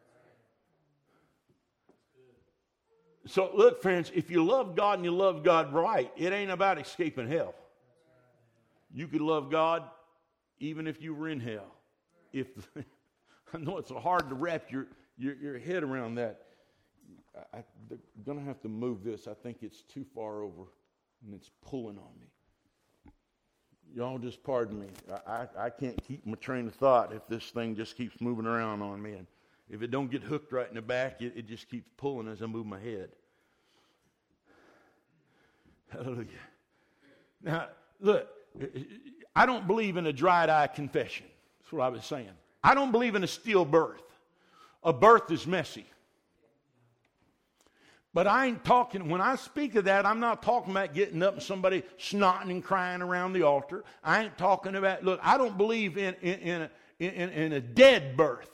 So look, friends, if you love God and you love God right, it ain't about escaping hell. You could love God even if you were in hell. If I know it's hard to wrap your, your, your head around that. I, I'm going to have to move this. I think it's too far over and it's pulling on me. Y'all just pardon me. I, I, I can't keep my train of thought if this thing just keeps moving around on me. And if it don't get hooked right in the back, it, it just keeps pulling as I move my head. Hallelujah. Now, look, I don't believe in a dried eye confession. That's what I was saying. I don't believe in a stillbirth. A birth is messy. But I ain't talking, when I speak of that, I'm not talking about getting up and somebody snotting and crying around the altar. I ain't talking about, look, I don't believe in, in, in, a, in, in a dead birth.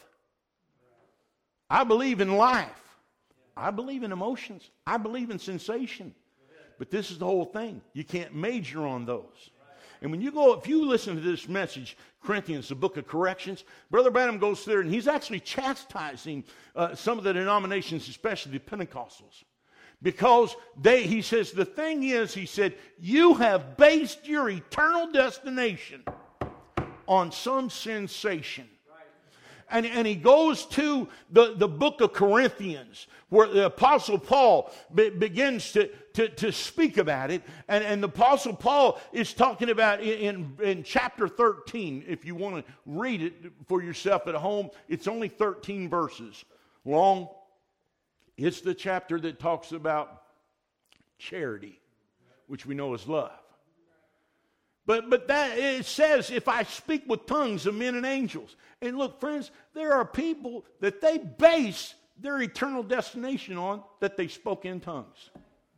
I believe in life. I believe in emotions. I believe in sensation. But this is the whole thing. You can't major on those. And when you go, if you listen to this message, Corinthians, the book of corrections, Brother Branham goes there and he's actually chastising uh, some of the denominations, especially the Pentecostals. Because they, he says, the thing is, he said, you have based your eternal destination on some sensation. And, and he goes to the, the book of Corinthians, where the Apostle Paul be, begins to, to, to speak about it. And, and the Apostle Paul is talking about in, in, in chapter thirteen. If you want to read it for yourself at home, it's only thirteen verses long. It's the chapter that talks about charity, which we know is love. But but that it says, if I speak with tongues of men and angels. And look, friends, there are people that they base their eternal destination on that they spoke in tongues.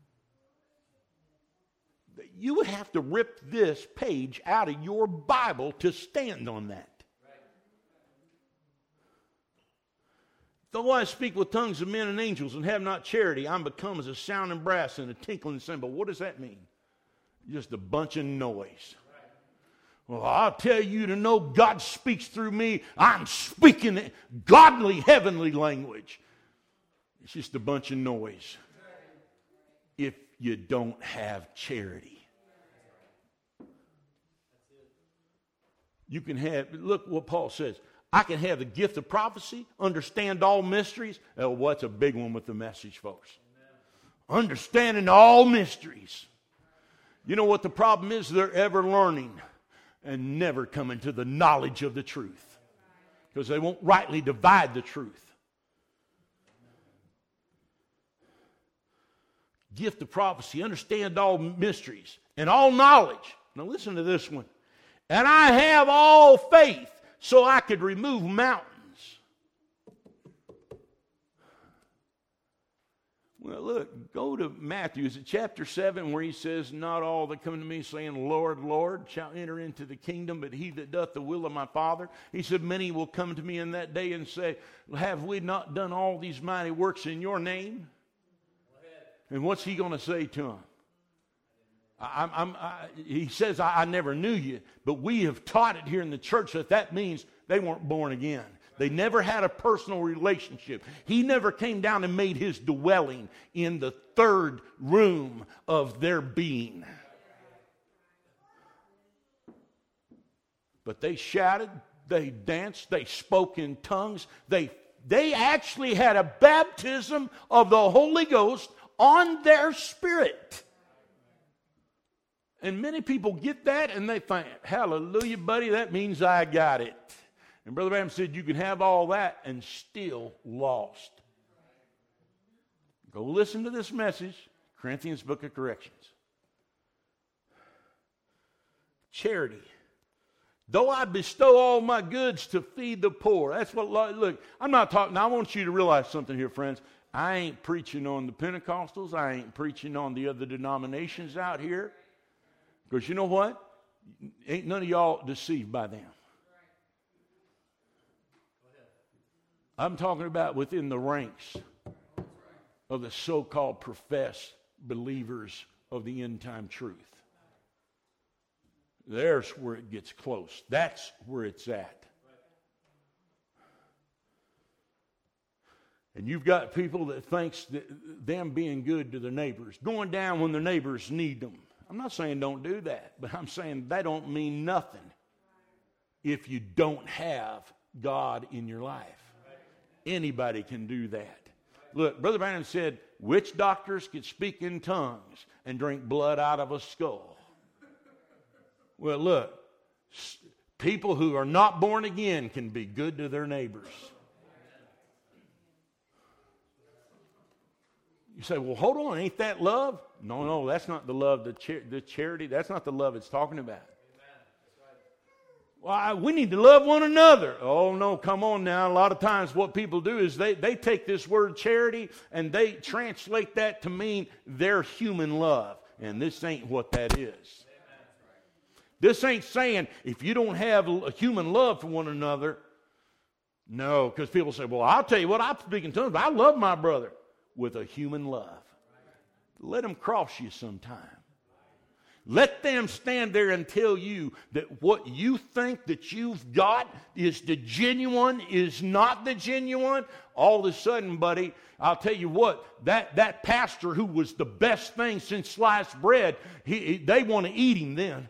You would have to rip this page out of your Bible to stand on that. Though I speak with tongues of men and angels and have not charity, I'm become as a sounding brass and a tinkling cymbal. What does that mean? Just a bunch of noise. Well, I'll tell you to know God speaks through me. I'm speaking godly, heavenly language. It's just a bunch of noise if you don't have charity. You can have, look what Paul says. I can have the gift of prophecy, understand all mysteries. Oh, what's a big one with the message, folks? Amen. Understanding all mysteries. You know what the problem is? They're ever learning and never coming to the knowledge of the truth. Because they won't rightly divide the truth. Gift of prophecy, understand all mysteries and all knowledge. Now listen to this one. And I have all faith so I could remove mountains. Well, look, go to Matthew. Is it chapter seven where he says, not all that come to me saying, Lord, Lord, shall enter into the kingdom, but he that doth the will of my Father. He said, many will come to me in that day and say, have we not done all these mighty works in your name? And what's he going to say to them? I'm, I'm, I, he says, I, I never knew you, but we have taught it here in the church that that means they weren't born again. They never had a personal relationship. He never came down and made his dwelling in the third room of their being. But they shouted, they danced, they spoke in tongues. They, they actually had a baptism of the Holy Ghost on their spirit. And many people get that and they think, hallelujah, buddy, that means I got it. And Brother Branham said you can have all that and still lost. Go listen to this message, Corinthians Book of Corrections. Charity. Though I bestow all my goods to feed the poor. That's what, look, I'm not talking, now I want you to realize something here, friends. I ain't preaching on the Pentecostals. I ain't preaching on the other denominations out here. Because you know what? Ain't none of y'all deceived by them. I'm talking about within the ranks of the so-called professed believers of the end-time truth. There's where it gets close. That's where it's at. And you've got people that thinks that them being good to their neighbors, going down when their neighbors need them. I'm not saying don't do that, but I'm saying that don't mean nothing if you don't have God in your life. Anybody can do that. Look, Brother Branham said, witch doctors could speak in tongues and drink blood out of a skull. Well, look, people who are not born again can be good to their neighbors. You say, well, hold on, ain't that love? No, no, that's not the love, the, char- the charity, that's not the love it's talking about. Well, I, we need to love one another. Oh, no, come on now. A lot of times what people do is they, they take this word charity and they translate that to mean their human love. And this ain't what that is. This ain't saying if you don't have a human love for one another. No, because people say, well, I'll tell you what, I'm speaking to them, but I love my brother with a human love. Let them cross you sometime. Let them stand there and tell you that what you think that you've got is the genuine, is not the genuine. All of a sudden, buddy, I'll tell you what, that, that pastor who was the best thing since sliced bread, he, he, they want to eat him then.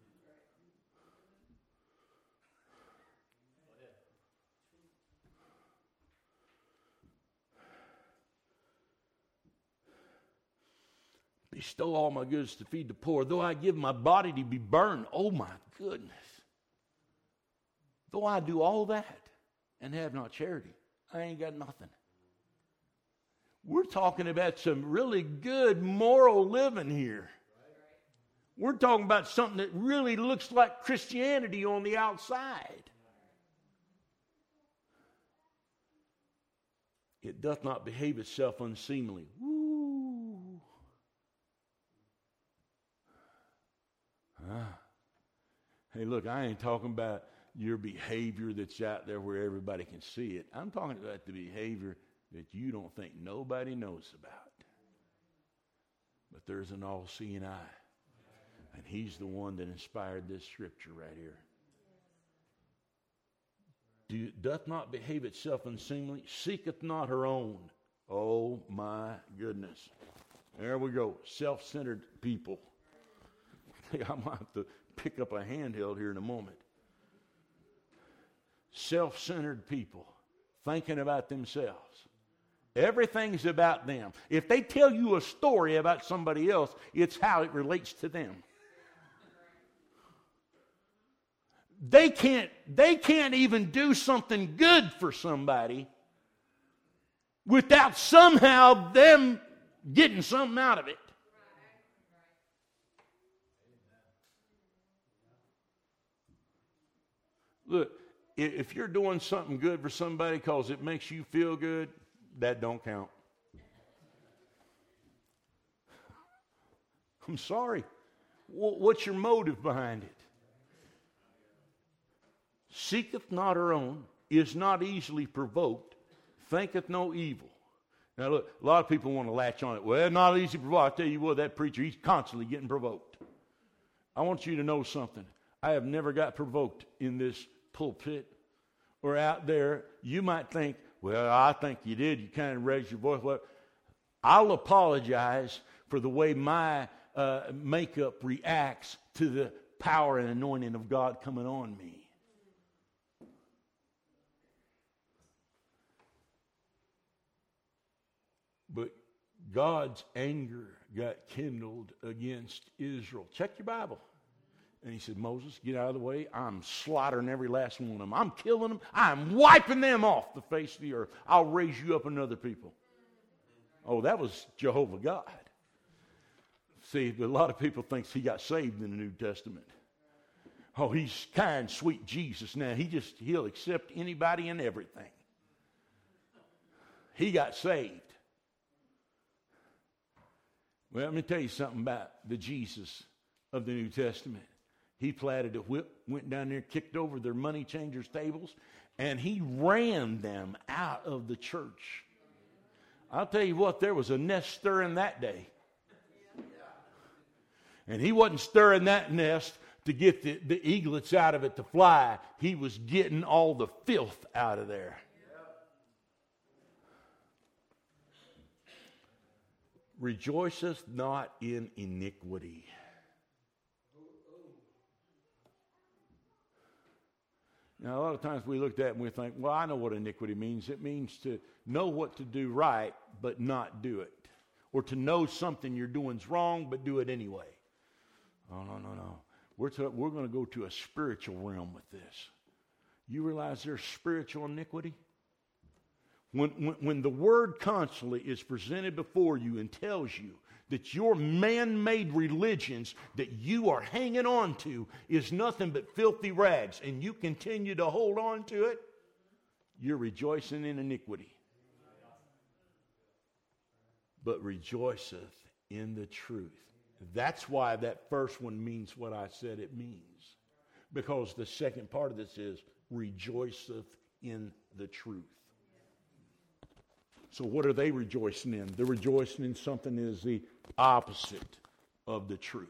Bestow all my goods to feed the poor, though I give my body to be burned. Oh my goodness. Though I do all that and have not charity, I ain't got nothing. We're talking about some really good moral living here. We're talking about something that really looks like Christianity on the outside. It doth not behave itself unseemly. Woo. Ah. Hey, look, I ain't talking about your behavior that's out there where everybody can see it. I'm talking about the behavior that you don't think nobody knows about. But there's an all-seeing eye. And he's the one that inspired this scripture right here. Do, doth not behave itself unseemly, seeketh not her own. Oh, my goodness. There we go. Self-centered people. I might have to pick up a handheld here in a moment. Self-centered people, thinking about themselves. Everything's about them. If they tell you a story about somebody else, it's how it relates to them. They can't, they can't even do something good for somebody without somehow them getting something out of it. Look, if you're doing something good for somebody because it makes you feel good, that don't count. I'm sorry. What's your motive behind it? Seeketh not her own, is not easily provoked, thinketh no evil. Now look, a lot of people want to latch on it. Well, not easy provoked. I tell you what, that preacher, he's constantly getting provoked. I want you to know something. I have never got provoked in this pulpit or out there. You might think, well, I think you did. You kind of raised your voice. Well, I'll apologize for the way my uh, makeup reacts to the power and anointing of God coming on me. But God's anger got kindled against Israel. Check your Bible. And he said, Moses, get out of the way. I'm slaughtering every last one of them. I'm killing them. I'm wiping them off the face of the earth. I'll raise you up another people. Oh, that was Jehovah God. See, a lot of people think he got saved in the New Testament. Oh, he's kind, sweet Jesus now. He just, he'll accept anybody and everything. He got saved. Well, let me tell you something about the Jesus of the New Testament. He platted a whip, went down there, kicked over their money changers' tables, and he ran them out of the church. I'll tell you what, there was a nest stirring that day. And he wasn't stirring that nest to get the, the eaglets out of it to fly. He was getting all the filth out of there. Rejoiceth not in iniquity. Now, a lot of times we look at that and we think, well, I know what iniquity means. It means to know what to do right, but not do it. Or to know something you're doing's wrong, but do it anyway. Oh, no, no, no. We're, to, we're going to go to a spiritual realm with this. You realize there's spiritual iniquity? When, when, when the word constantly is presented before you and tells you that your man-made religions that you are hanging on to is nothing but filthy rags, and you continue to hold on to it, you're rejoicing in iniquity. But rejoiceth in the truth. That's why that first one means what I said it means. Because the second part of this is rejoiceth in the truth. So what are they rejoicing in? They're rejoicing in something that is the opposite of the truth.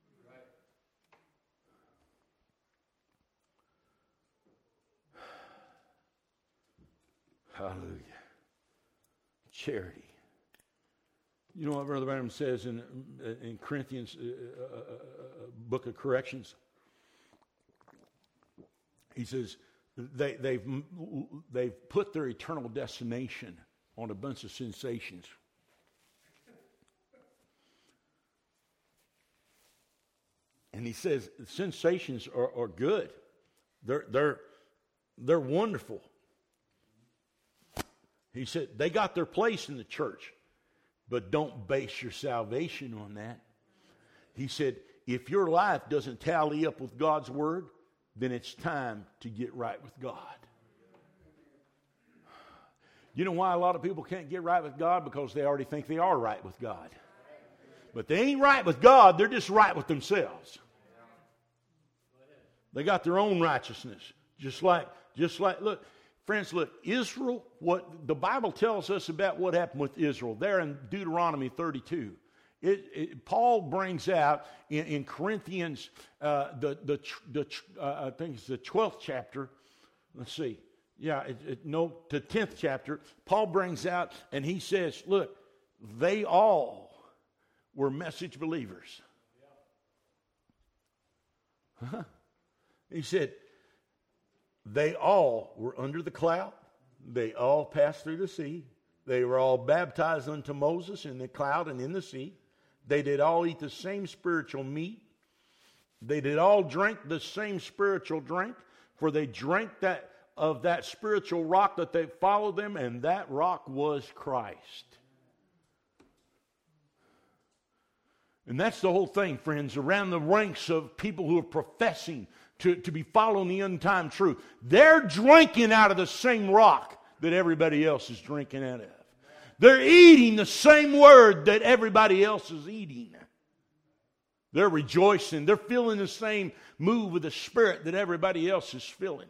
Hallelujah. Charity. You know what Brother Branham says in, in Corinthians, uh, uh, uh, book of corrections? He says they, they've, they've put their eternal destination on a bunch of sensations. And he says sensations are, are good. They're, they're, they're wonderful. He said they got their place in the church, but don't base your salvation on that. He said if your life doesn't tally up with God's word, then it's time to get right with God. You know why a lot of people can't get right with God? Because they already think they are right with God. But they ain't right with God, they're just right with themselves. They got their own righteousness. Just like, just like, look, friends, look, Israel, what the Bible tells us about what happened with Israel, there in Deuteronomy thirty-two. It, it, Paul brings out in, in Corinthians, uh, the, the, the uh, I think it's the twelfth chapter, let's see. Yeah, it, it, no, the tenth chapter, Paul brings out and he says, look, they all were message believers. Huh? He said, they all were under the cloud. They all passed through the sea. They were all baptized unto Moses in the cloud and in the sea. They did all eat the same spiritual meat. They did all drink the same spiritual drink, for they drank that of that spiritual rock that they followed them, and that rock was Christ. And that's the whole thing, friends, around the ranks of people who are professing to, to be following the end time truth. They're drinking out of the same rock that everybody else is drinking out of. They're eating the same word that everybody else is eating. They're rejoicing. They're feeling the same move of the Spirit that everybody else is feeling.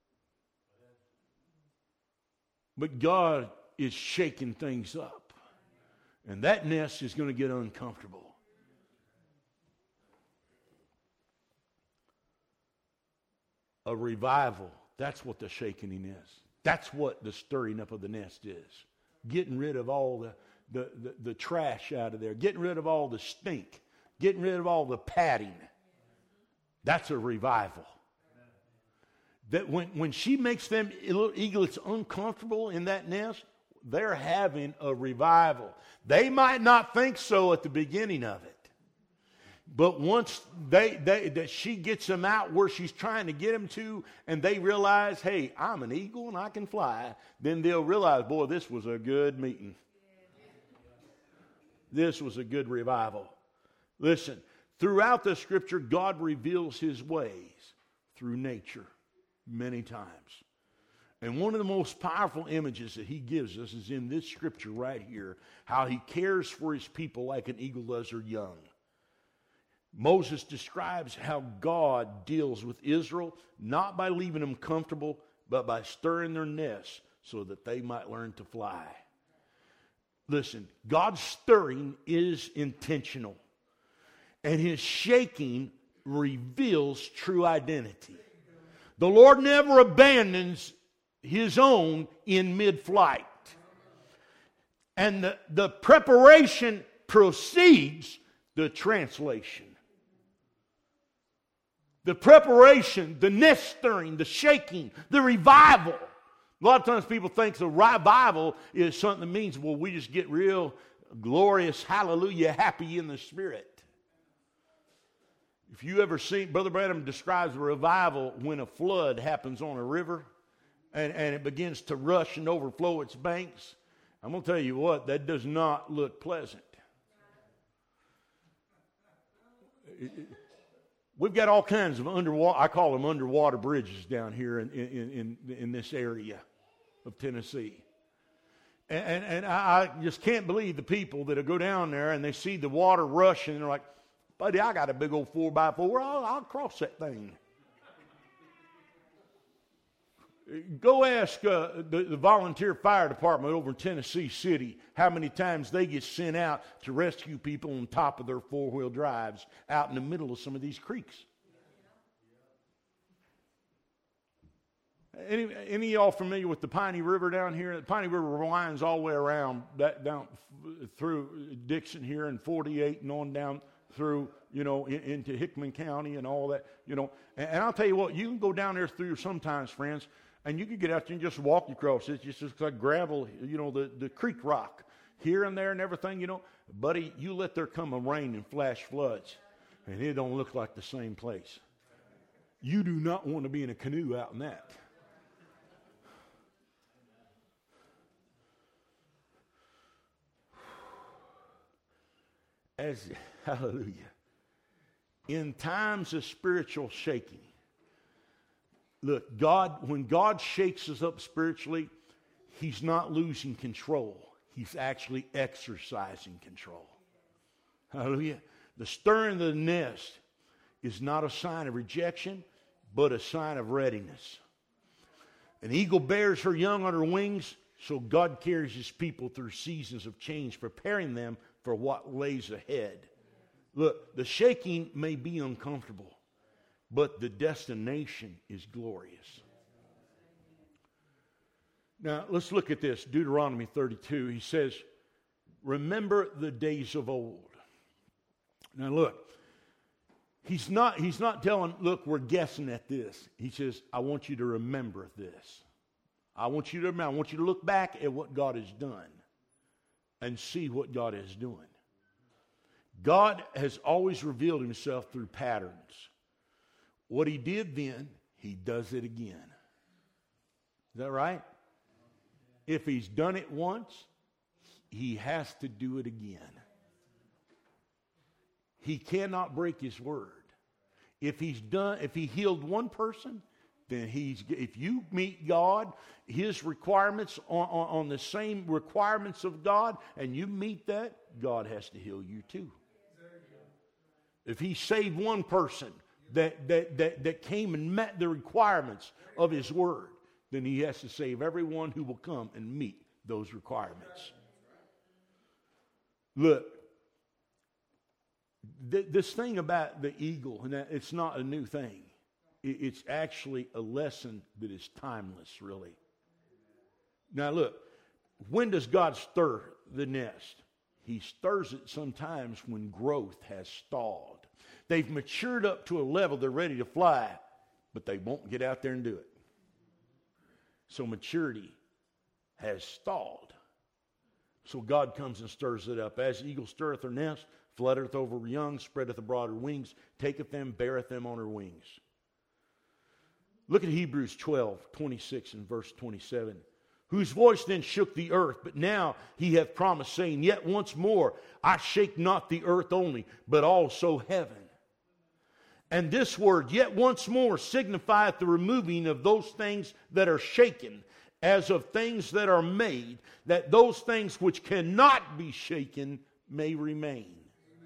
But God is shaking things up. And that nest is going to get uncomfortable. A revival, that's what the shaking is. That's what the stirring up of the nest is. Getting rid of all the, the, the, the trash out of there. Getting rid of all the stink. Getting rid of all the padding. That's a revival. That when, when she makes them little eaglets uncomfortable in that nest, they're having a revival. They might not think so at the beginning of it. But once they, they that she gets them out where she's trying to get them to, and they realize, hey, I'm an eagle and I can fly, then they'll realize, boy, this was a good meeting. This was a good revival. Listen, throughout the scripture, God reveals his ways through nature many times. And one of the most powerful images that he gives us is in this scripture right here, how he cares for his people like an eagle does their young. Moses describes how God deals with Israel, not by leaving them comfortable, but by stirring their nests so that they might learn to fly. Listen, God's stirring is intentional, and his shaking reveals true identity. The Lord never abandons his own in mid-flight. And the, the preparation precedes the translation. The preparation, the nest stirring, the shaking, the revival. A lot of times people think the revival is something that means, well, we just get real glorious, hallelujah, happy in the Spirit. If you ever seen, Brother Branham describes a revival when a flood happens on a river and, and it begins to rush and overflow its banks. I'm going to tell you what, that does not look pleasant. It, it, We've got all kinds of underwater, I call them underwater bridges down here in, in, in, in this area of Tennessee. And, and, and I just can't believe the people that go down there and they see the water rushing and they're like, buddy, I got a big old four by four, I'll, I'll cross that thing. Go ask uh, the, the volunteer fire department over in Tennessee City how many times they get sent out to rescue people on top of their four-wheel drives out in the middle of some of these creeks. Any, any of y'all familiar with the Piney River down here? The Piney River winds all the way around that down through Dixon here and forty-eight and on down through, you know, in, into Hickman County and all that, you know. And, and I'll tell you what, you can go down there through sometimes, friends, and you can get out there and just walk across it. It's just like gravel, you know, the, the creek rock here and there and everything, you know. Buddy, you let there come a rain and flash floods, and it don't look like the same place. You do not want to be in a canoe out in that. As, hallelujah. In times of spiritual shaking, look, God, when God shakes us up spiritually, he's not losing control. He's actually exercising control. Hallelujah. The stirring of the nest is not a sign of rejection, but a sign of readiness. An eagle bears her young on her wings, so God carries his people through seasons of change, preparing them for what lays ahead. Look, the shaking may be uncomfortable, but the destination is glorious. Now, let's look at this. Deuteronomy thirty-two, he says, remember the days of old. Now, look, he's not, he's not telling, look, we're guessing at this. He says, I want you to remember this. I want you to remember, I want you to look back at what God has done and see what God is doing. God has always revealed himself through patterns. What he did then, he does it again. Is that right? If he's done it once, he has to do it again. He cannot break his word. If he's done, if he healed one person, then he's, if you meet God, his requirements on, on, on the same requirements of God, and you meet that, God has to heal you too. If he saved one person that, that, that, that came and met the requirements of his word, then he has to save everyone who will come and meet those requirements. Look, th- this thing about the eagle, and that it's not a new thing. It, it's actually a lesson that is timeless, really. Now look, when does God stir the nest? He stirs it sometimes when growth has stalled. They've matured up to a level they're ready to fly, but they won't get out there and do it. So maturity has stalled. So God comes and stirs it up. As the eagle stirreth her nest, fluttereth over her young, spreadeth abroad her wings, taketh them, beareth them on her wings. Look at Hebrews twelve, twenty-six and verse twenty-seven. Whose voice then shook the earth, but now he hath promised, saying, Yet once more I shake not the earth only, but also heaven. And this word, yet once more, signifieth the removing of those things that are shaken, as of things that are made, that those things which cannot be shaken may remain.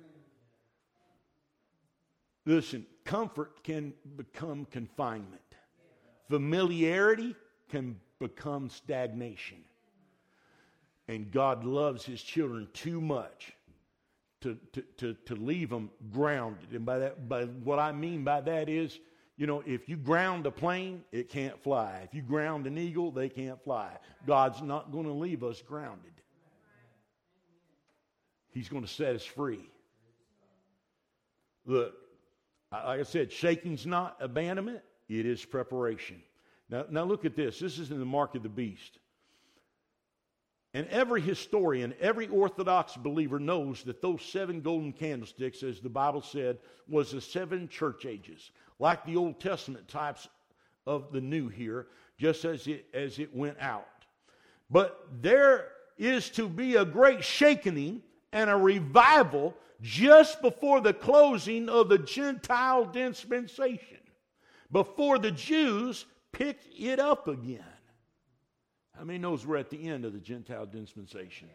Listen, comfort can become confinement. Familiarity can become stagnation. And God loves His children too much to, to, to, to leave them grounded. And by that, by what I mean by that is, you know, if you ground a plane, it can't fly. If you ground an eagle, they can't fly. God's not going to leave us grounded. He's going to set us free. Look, like I said, shaking's not abandonment. It is preparation. Now, now look at this. This is in the mark of the beast. And every historian, every Orthodox believer knows that those seven golden candlesticks, as the Bible said, was the seven church ages. Like the Old Testament types of the new here, just as it, as it went out. But there is to be a great shaking and a revival just before the closing of the Gentile dispensation, before the Jews pick it up again. How many knows we're at the end of the Gentile dispensation?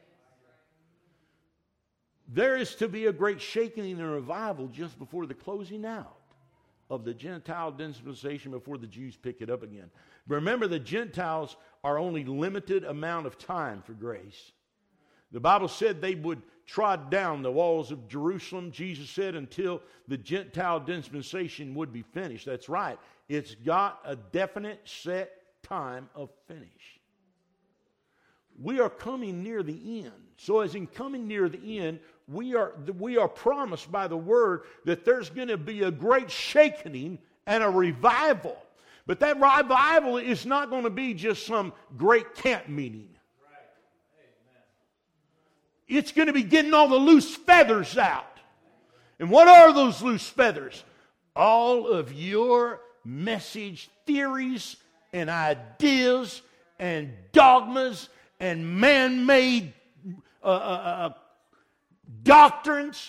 There is to be a great shaking and revival just before the closing out of the Gentile dispensation, before the Jews pick it up again. Remember, the Gentiles are only limited amount of time for grace. The Bible said they would trod down the walls of Jerusalem, Jesus said, until the Gentile dispensation would be finished. That's right. It's got a definite set time of finish. We are coming near the end. So as in coming near the end, we are, we are promised by the Word that there's going to be a great shaking and a revival. But that revival is not going to be just some great camp meeting. It's going to be getting all the loose feathers out. And what are those loose feathers? All of your message theories and ideas and dogmas and man-made uh, uh, doctrines.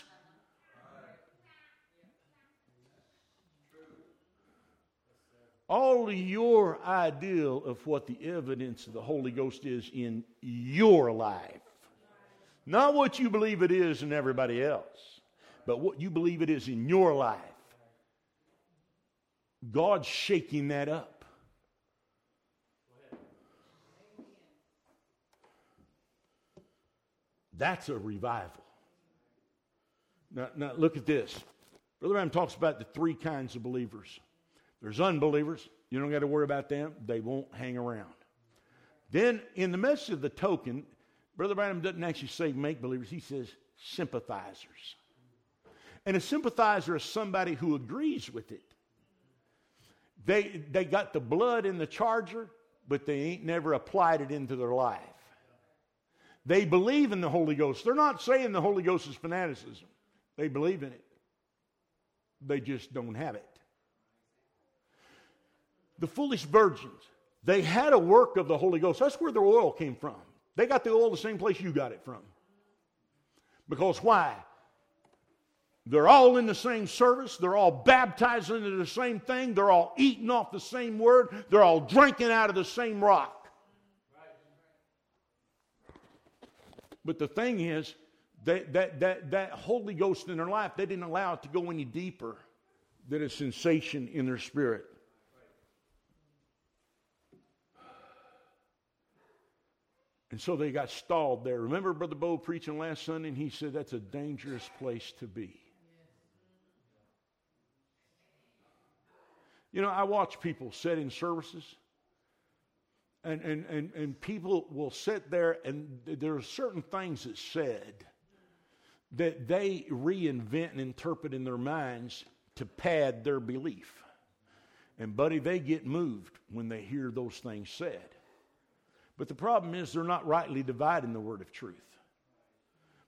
All of your ideal of what the evidence of the Holy Ghost is in your life. Not what you believe it is in everybody else, but what you believe it is in your life. God's shaking that up. That's a revival. Now, now look at this. Brother Branham talks about the three kinds of believers. There's unbelievers. You don't got to worry about them. They won't hang around. Then in the midst of the token, Brother Branham doesn't actually say make-believers. He says sympathizers. And a sympathizer is somebody who agrees with it. They, they got the blood in the charger, but they ain't never applied it into their life. They believe in the Holy Ghost. They're not saying the Holy Ghost is fanaticism. They believe in it. They just don't have it. The foolish virgins, they had a work of the Holy Ghost. That's where their oil came from. They got the oil the same place you got it from. Because why? They're all in the same service. They're all baptized into the same thing. They're all eating off the same word. They're all drinking out of the same rock. But the thing is, that, that, that, that Holy Ghost in their life, they didn't allow it to go any deeper than a sensation in their spirit. And so they got stalled there. Remember Brother Bo preaching last Sunday, and he said that's a dangerous place to be. You know, I watch people sit in services, and, and, and, and people will sit there, and there are certain things that's said that they reinvent and interpret in their minds to pad their belief. And buddy, they get moved when they hear those things said. But the problem is they're not rightly dividing the word of truth.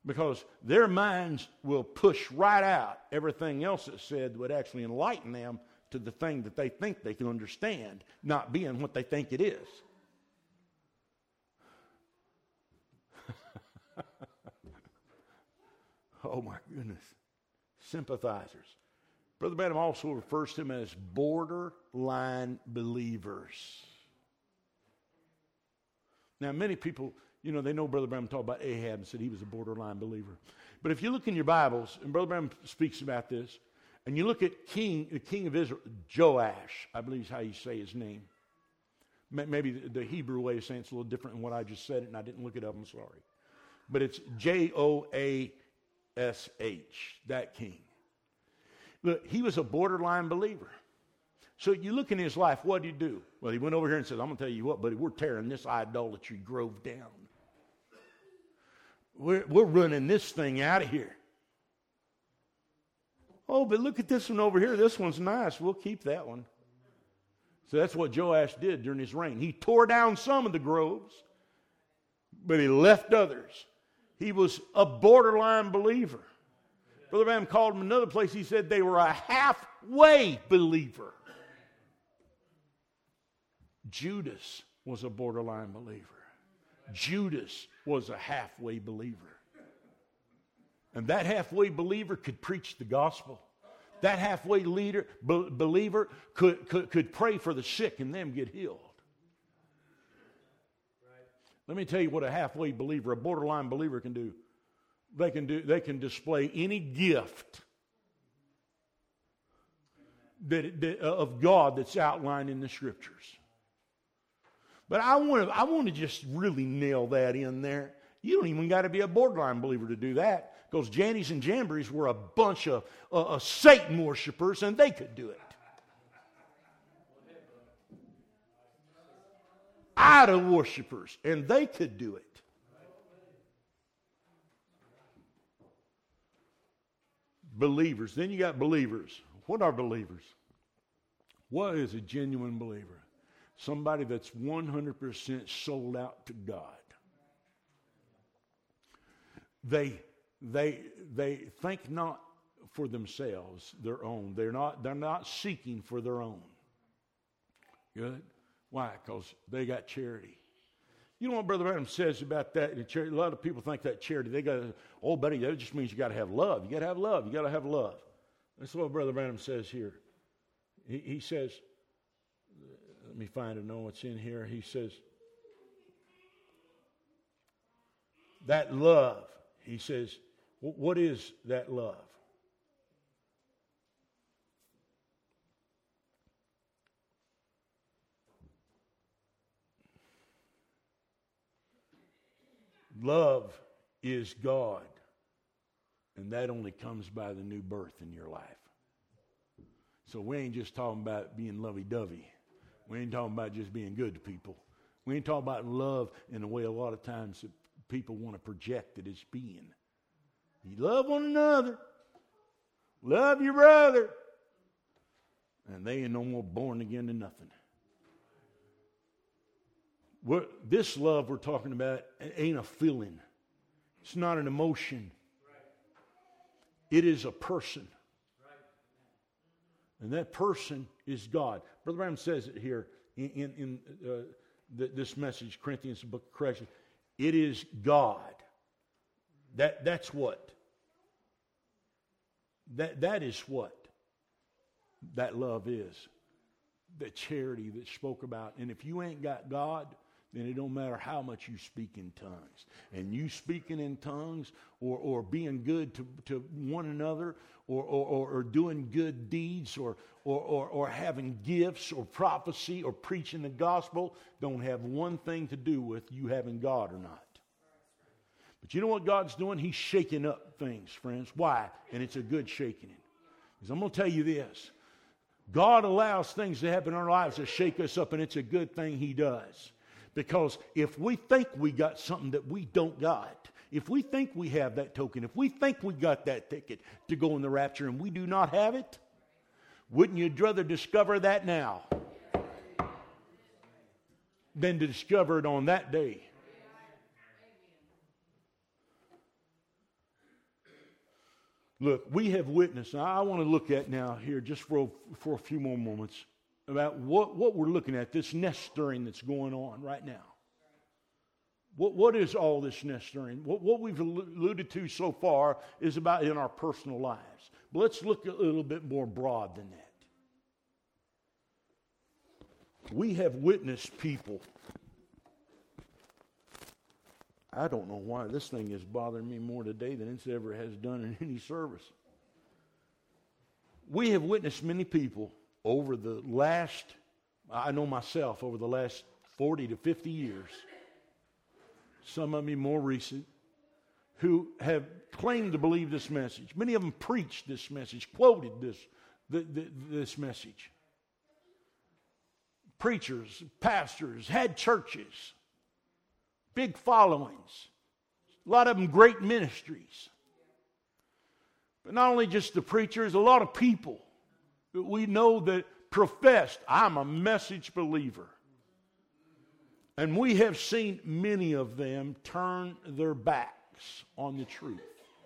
Because their minds will push right out everything else that's said that would actually enlighten them to the thing that they think they can understand, not being what they think it is. Oh my goodness. Sympathizers. Brother Branham also refers to them as borderline believers. Now, many people, you know, they know Brother Branham talked about Ahab and said he was a borderline believer. But if you look in your Bibles, and Brother Branham speaks about this, and you look at King, the king of Israel, Joash, I believe is how you say his name. Maybe the Hebrew way of saying it's a little different than what I just said it, and I didn't look it up, I'm sorry. But it's J O A S H, that king. Look, he was a borderline believer. So you look in his life, what did he do? Well, he went over here and said, I'm going to tell you what, buddy, we're tearing this idolatry grove down. We're, we're running this thing out of here. Oh, but look at this one over here. This one's nice. We'll keep that one. So that's what Joash did during his reign. He tore down some of the groves, but he left others. He was a borderline believer. Brother Branham called him another place. He said they were a halfway believer. Judas was a borderline believer. Judas was a halfway believer. And that halfway believer could preach the gospel. That halfway leader, be, believer could, could, could pray for the sick and them get healed. Let me tell you what a halfway believer, a borderline believer can do. They can do. They can display any gift that, that of God that's outlined in the Scriptures. But I want to. I want to just really nail that in there. You don't even got to be a borderline believer to do that, because Jannies and Jamborees were a bunch of uh, uh, Satan worshipers, and they could do it. Idol worshipers, and they could do it. Believers. Then you got believers. What are believers? What is a genuine believer? Somebody that's one hundred percent sold out to God. They they they think not for themselves, their own. They're not they're not seeking for their own. Good. Why? Because they got charity. You know what Brother Branham says about that? A lot of people think that charity, they got, oh, buddy, that just means you got to have love. You got to have love. You got to have love. That's what Brother Branham says here. He, he says, let me find it, know what's in here. He says, that love, he says, what is that love? Love is God, and that only comes by the new birth in your life. So we ain't just talking about being lovey-dovey. We ain't talking about just being good to people. We ain't talking about love in the way a lot of times that people want to project it as being. You love one another. Love your brother. And they ain't no more born again than nothing. What, this love we're talking about ain't a feeling. It's not an emotion. It is a person. And that person is God. Brother Branham says it here in, in, in uh, the, this message, Corinthians, the book of Correction. It is God. That, that's what. That, that is what that love is. The charity that's spoke about. And if you ain't got God, then it don't matter how much you speak in tongues. And you speaking in tongues or, or being good to, to one another or, or, or doing good deeds or, or, or, or having gifts or prophecy or preaching the gospel don't have one thing to do with you having God or not. But you know what God's doing? He's shaking up things, friends. Why? And it's a good shaking it. Because I'm going to tell you this. God allows things to happen in our lives to shake us up, and it's a good thing He does. Because if we think we got something that we don't got, if we think we have that token, if we think we got that ticket to go in the rapture and we do not have it, wouldn't you rather discover that now than to discover it on that day? Look, we have witnessed, and I want to look at now here just for, for a few more moments about what, what we're looking at, this nest stirring that's going on right now. What, what is all this nest stirring? What, what we've alluded to so far is about in our personal lives. But let's look a little bit more broad than that. We have witnessed people. I don't know why this thing is bothering me more today than it ever has done in any service. We have witnessed many people over the last, I know myself, over the last forty to fifty years, some of them more recent, who have claimed to believe this message. Many of them preached this message, quoted this, the, the, this message. Preachers, pastors, had churches, big followings, a lot of them great ministries. But not only just the preachers, a lot of people that we know that professed, I'm a message believer. And we have seen many of them turn their backs on the truth.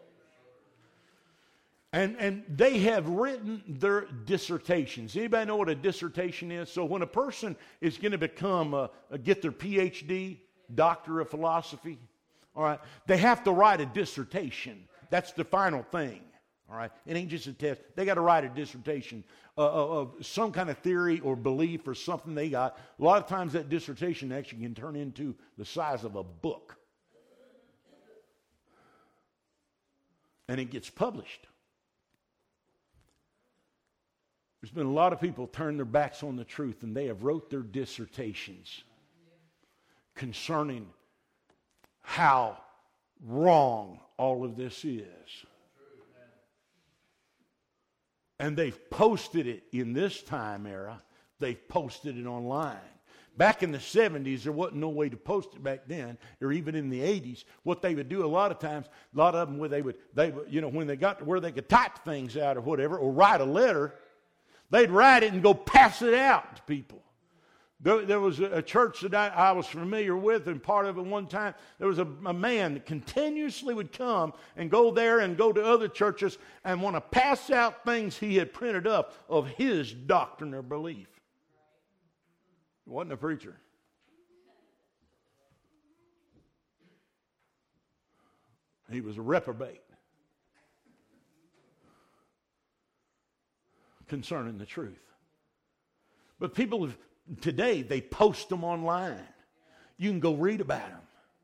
And, and they have written their dissertations. Anybody know what a dissertation is? So when a person is going to become, a, a, get their P H D, Doctor of Philosophy, all right, they have to write a dissertation. That's the final thing, all right? It ain't just a test. They got to write a dissertation uh, of some kind of theory or belief or something they got. A lot of times that dissertation actually can turn into the size of a book. And it gets published. There's been a lot of people turn their backs on the truth, and they have wrote their dissertations concerning how wrong all of this is. And they've posted it in this time era. They've posted it online. Back in the seventies, there wasn't no way to post it back then, or even in the eighties. What they would do a lot of times, a lot of them, where they would, they would, you know, when they got to where they could type things out or whatever, or write a letter, they'd write it and go pass it out to people. There, there was a, a church that I, I was familiar with, and part of it one time, there was a, a man that continuously would come and go there and go to other churches and want to pass out things he had printed up of his doctrine or belief. He wasn't a preacher. He was a reprobate concerning the truth. But people have, today, they post them online. You can go read about them.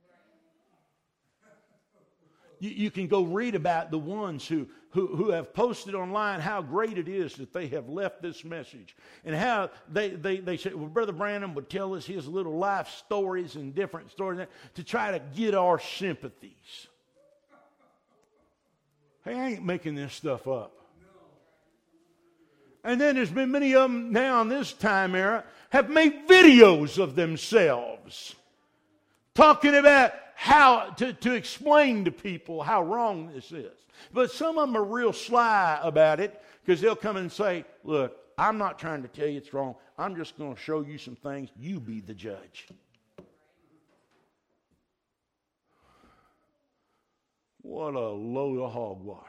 You, you can go read about the ones who, who, who have posted online how great it is that they have left this message. And how they, they, they say, well, Brother Branham would tell us his little life stories and different stories to try to get our sympathies. Hey, I ain't making this stuff up. And then there's been many of them now in this time era have made videos of themselves talking about how to, to explain to people how wrong this is. But some of them are real sly about it, because they'll come and say, look, I'm not trying to tell you it's wrong. I'm just going to show you some things. You be the judge. What a load of hogwash.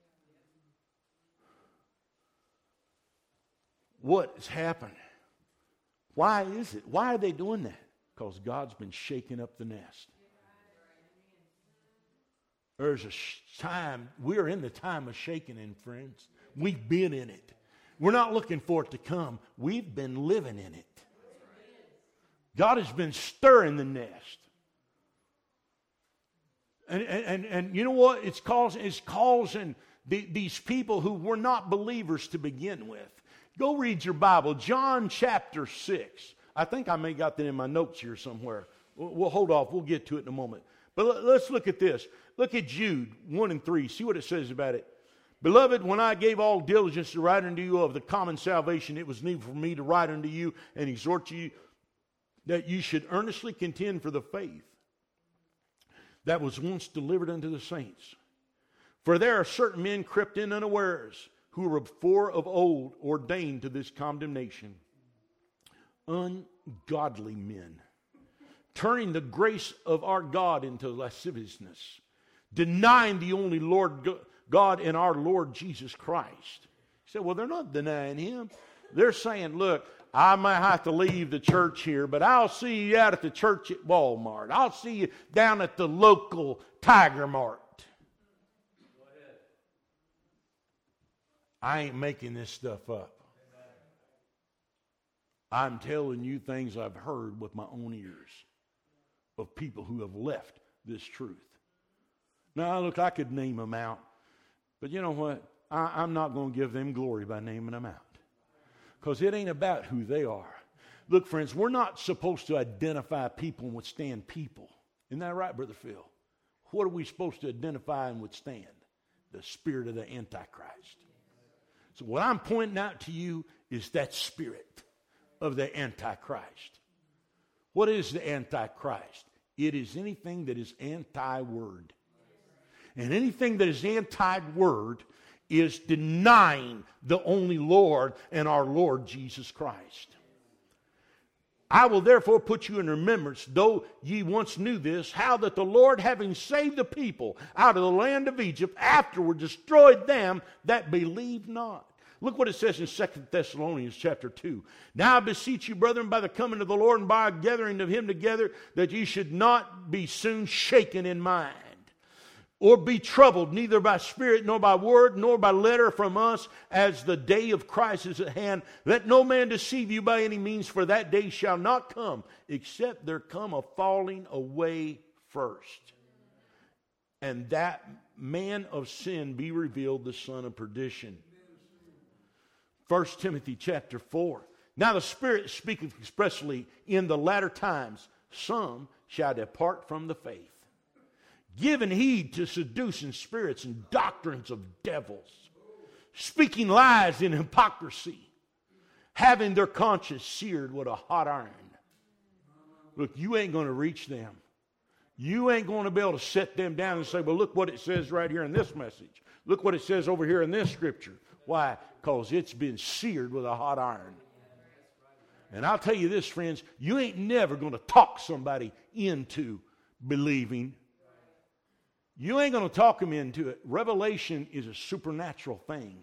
What has happened? Why is it? Why are they doing that? Because God's been shaking up the nest. There's a sh- time, we're in the time of shaking, and friends. We've been in it. We're not looking for it to come. We've been living in it. God has been stirring the nest. And, and, and, and you know what? It's causing, it's causing the, these people who were not believers to begin with. Go read your Bible. John chapter six. I think I may got that in my notes here somewhere. We'll, we'll hold off. We'll get to it in a moment. But let, let's look at this. Look at Jude one and three. See what it says about it. Beloved, when I gave all diligence to write unto you of the common salvation, it was needful for me to write unto you and exhort you that you should earnestly contend for the faith that was once delivered unto the saints. For there are certain men crept in unawares, who were before of old ordained to this condemnation. Ungodly men, turning the grace of our God into lasciviousness, denying the only Lord God and our Lord Jesus Christ. He said, well, they're not denying him. They're saying, look, I might have to leave the church here, but I'll see you out at the church at Walmart. I'll see you down at the local Tiger Mart. I ain't making this stuff up. I'm telling you things I've heard with my own ears of people who have left this truth. Now, look, I could name them out, but you know what? I, I'm not going to give them glory by naming them out, because it ain't about who they are. Look, friends, we're not supposed to identify people and withstand people. Isn't that right, Brother Phil? What are we supposed to identify and withstand? The spirit of the Antichrist. So what I'm pointing out to you is that spirit of the Antichrist. What is the Antichrist? It is anything that is anti-word. And anything that is anti-word is denying the only Lord and our Lord Jesus Christ. I will therefore put you in remembrance, though ye once knew this, how that the Lord, having saved the people out of the land of Egypt, afterward destroyed them that believed not. Look what it says in Second Thessalonians chapter two. Now I beseech you, brethren, by the coming of the Lord and by a gathering of him together, that ye should not be soon shaken in mind, or be troubled, neither by spirit, nor by word, nor by letter from us, as the day of Christ is at hand. Let no man deceive you by any means, for that day shall not come, except there come a falling away first, and that man of sin be revealed, the son of perdition. First Timothy chapter four. Now the Spirit speaketh expressly, in the latter times some shall depart from the faith, giving heed to seducing spirits and doctrines of devils, speaking lies in hypocrisy, having their conscience seared with a hot iron. Look, you ain't going to reach them. You ain't going to be able to set them down and say, well, look what it says right here in this message. Look what it says over here in this scripture. Why? Because it's been seared with a hot iron. And I'll tell you this, friends, you ain't never going to talk somebody into believing. You ain't going to talk them into it. Revelation is a supernatural thing.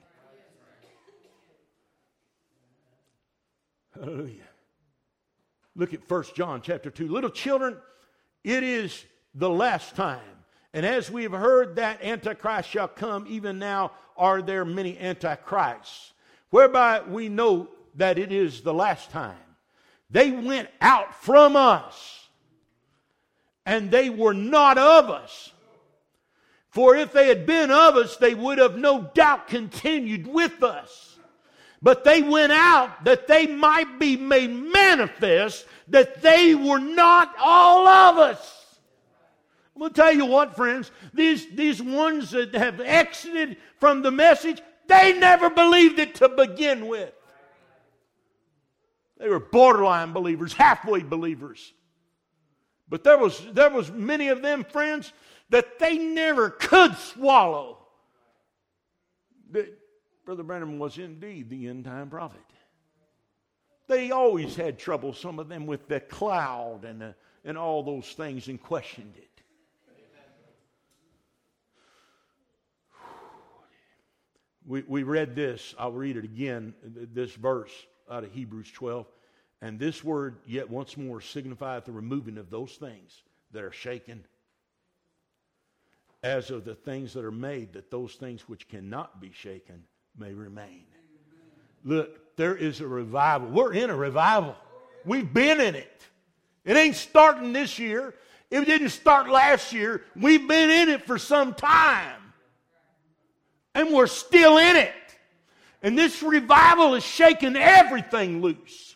Hallelujah. Look at First John chapter two. Little children, it is the last time. And as we have heard that Antichrist shall come, even now are there many Antichrists, whereby we know that it is the last time. They went out from us, and they were not of us. For if they had been of us, they would have no doubt continued with us. But they went out that they might be made manifest that they were not all of us. I'm going to tell you what, friends, these, these ones that have exited from the message, they never believed it to begin with. They were borderline believers, halfway believers. But there was, there was many of them, friends, that they never could swallow. That Brother Branham was indeed the end-time prophet. They always had trouble, some of them, with the cloud and, the, and all those things, and questioned it. We, we read this. I'll read it again, this verse out of Hebrews twelve. And this word, yet once more, signifieth the removing of those things that are shaken, as of the things that are made, that those things which cannot be shaken may remain. Look, there is a revival. We're in a revival. We've been in it. It ain't starting this year. It didn't start last year. We've been in it for some time. And we're still in it. And this revival is shaking everything loose.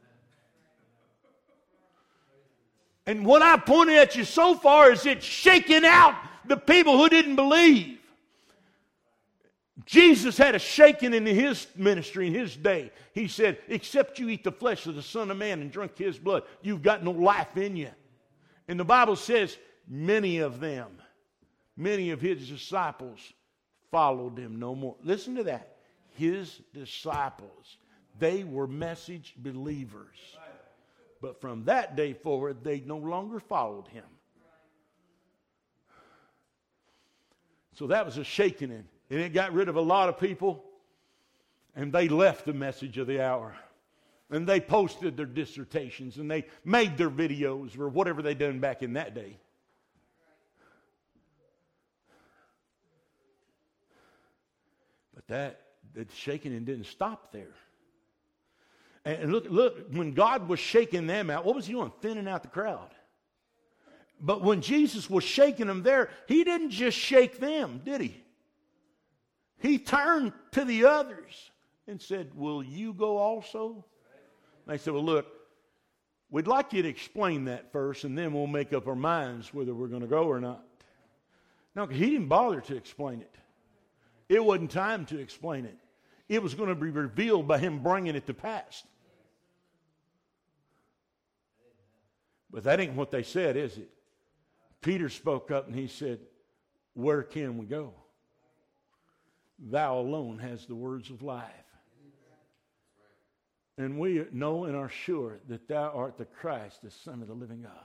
And what I pointed at you so far is it's shaking out the people who didn't believe. Jesus had a shaking in his ministry, in his day. He said, except you eat the flesh of the Son of Man and drink his blood, you've got no life in you. And the Bible says, many of them, many of his disciples followed him no more. Listen to that. His disciples, they were message believers. But from that day forward, they no longer followed him. So that was a shaking in. And it got rid of a lot of people. And they left the message of the hour. And they posted their dissertations. And they made their videos or whatever they done back in that day. But that, that shaking and didn't stop there. And look, look, when God was shaking them out, what was he doing? Thinning out the crowd. But when Jesus was shaking them there, he didn't just shake them, did he? He turned to the others and said, will you go also? And they said, well, look, we'd like you to explain that first, and then we'll make up our minds whether we're going to go or not. No, he didn't bother to explain it. It wasn't time to explain it. It was going to be revealed by him bringing it to pass. But that ain't what they said, is it? Peter spoke up and he said, where can we go? Thou alone has the words of life. And we know and are sure that thou art the Christ, the Son of the living God.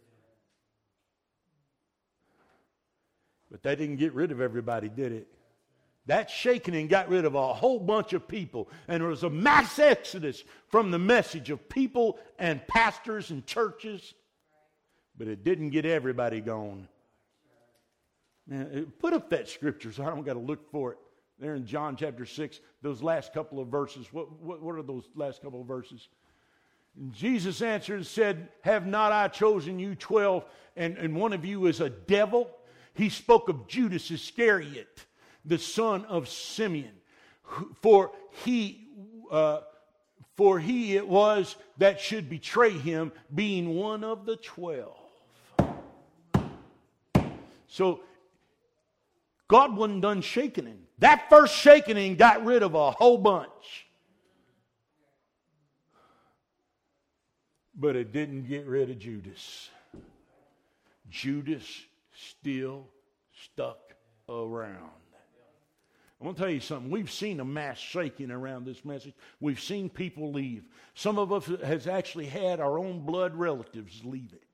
But that didn't get rid of everybody, did it? That shaking got rid of a whole bunch of people. And there was a mass exodus from the message of people and pastors and churches. But it didn't get everybody gone. Now, put up that scripture so I don't got to look for it. There in John chapter six, those last couple of verses. What, what, what are those last couple of verses? And Jesus answered and said, have not I chosen you twelve, and, and one of you is a devil? He spoke of Judas Iscariot, the son of Simeon. For he, uh, for he it was that should betray him, being one of the twelve. So, God wasn't done shaking him. That first shaking got rid of a whole bunch. But it didn't get rid of Judas. Judas still stuck around. I'm going to tell you something. We've seen a mass shaking around this message. We've seen people leave. Some of us has actually had our own blood relatives leave it.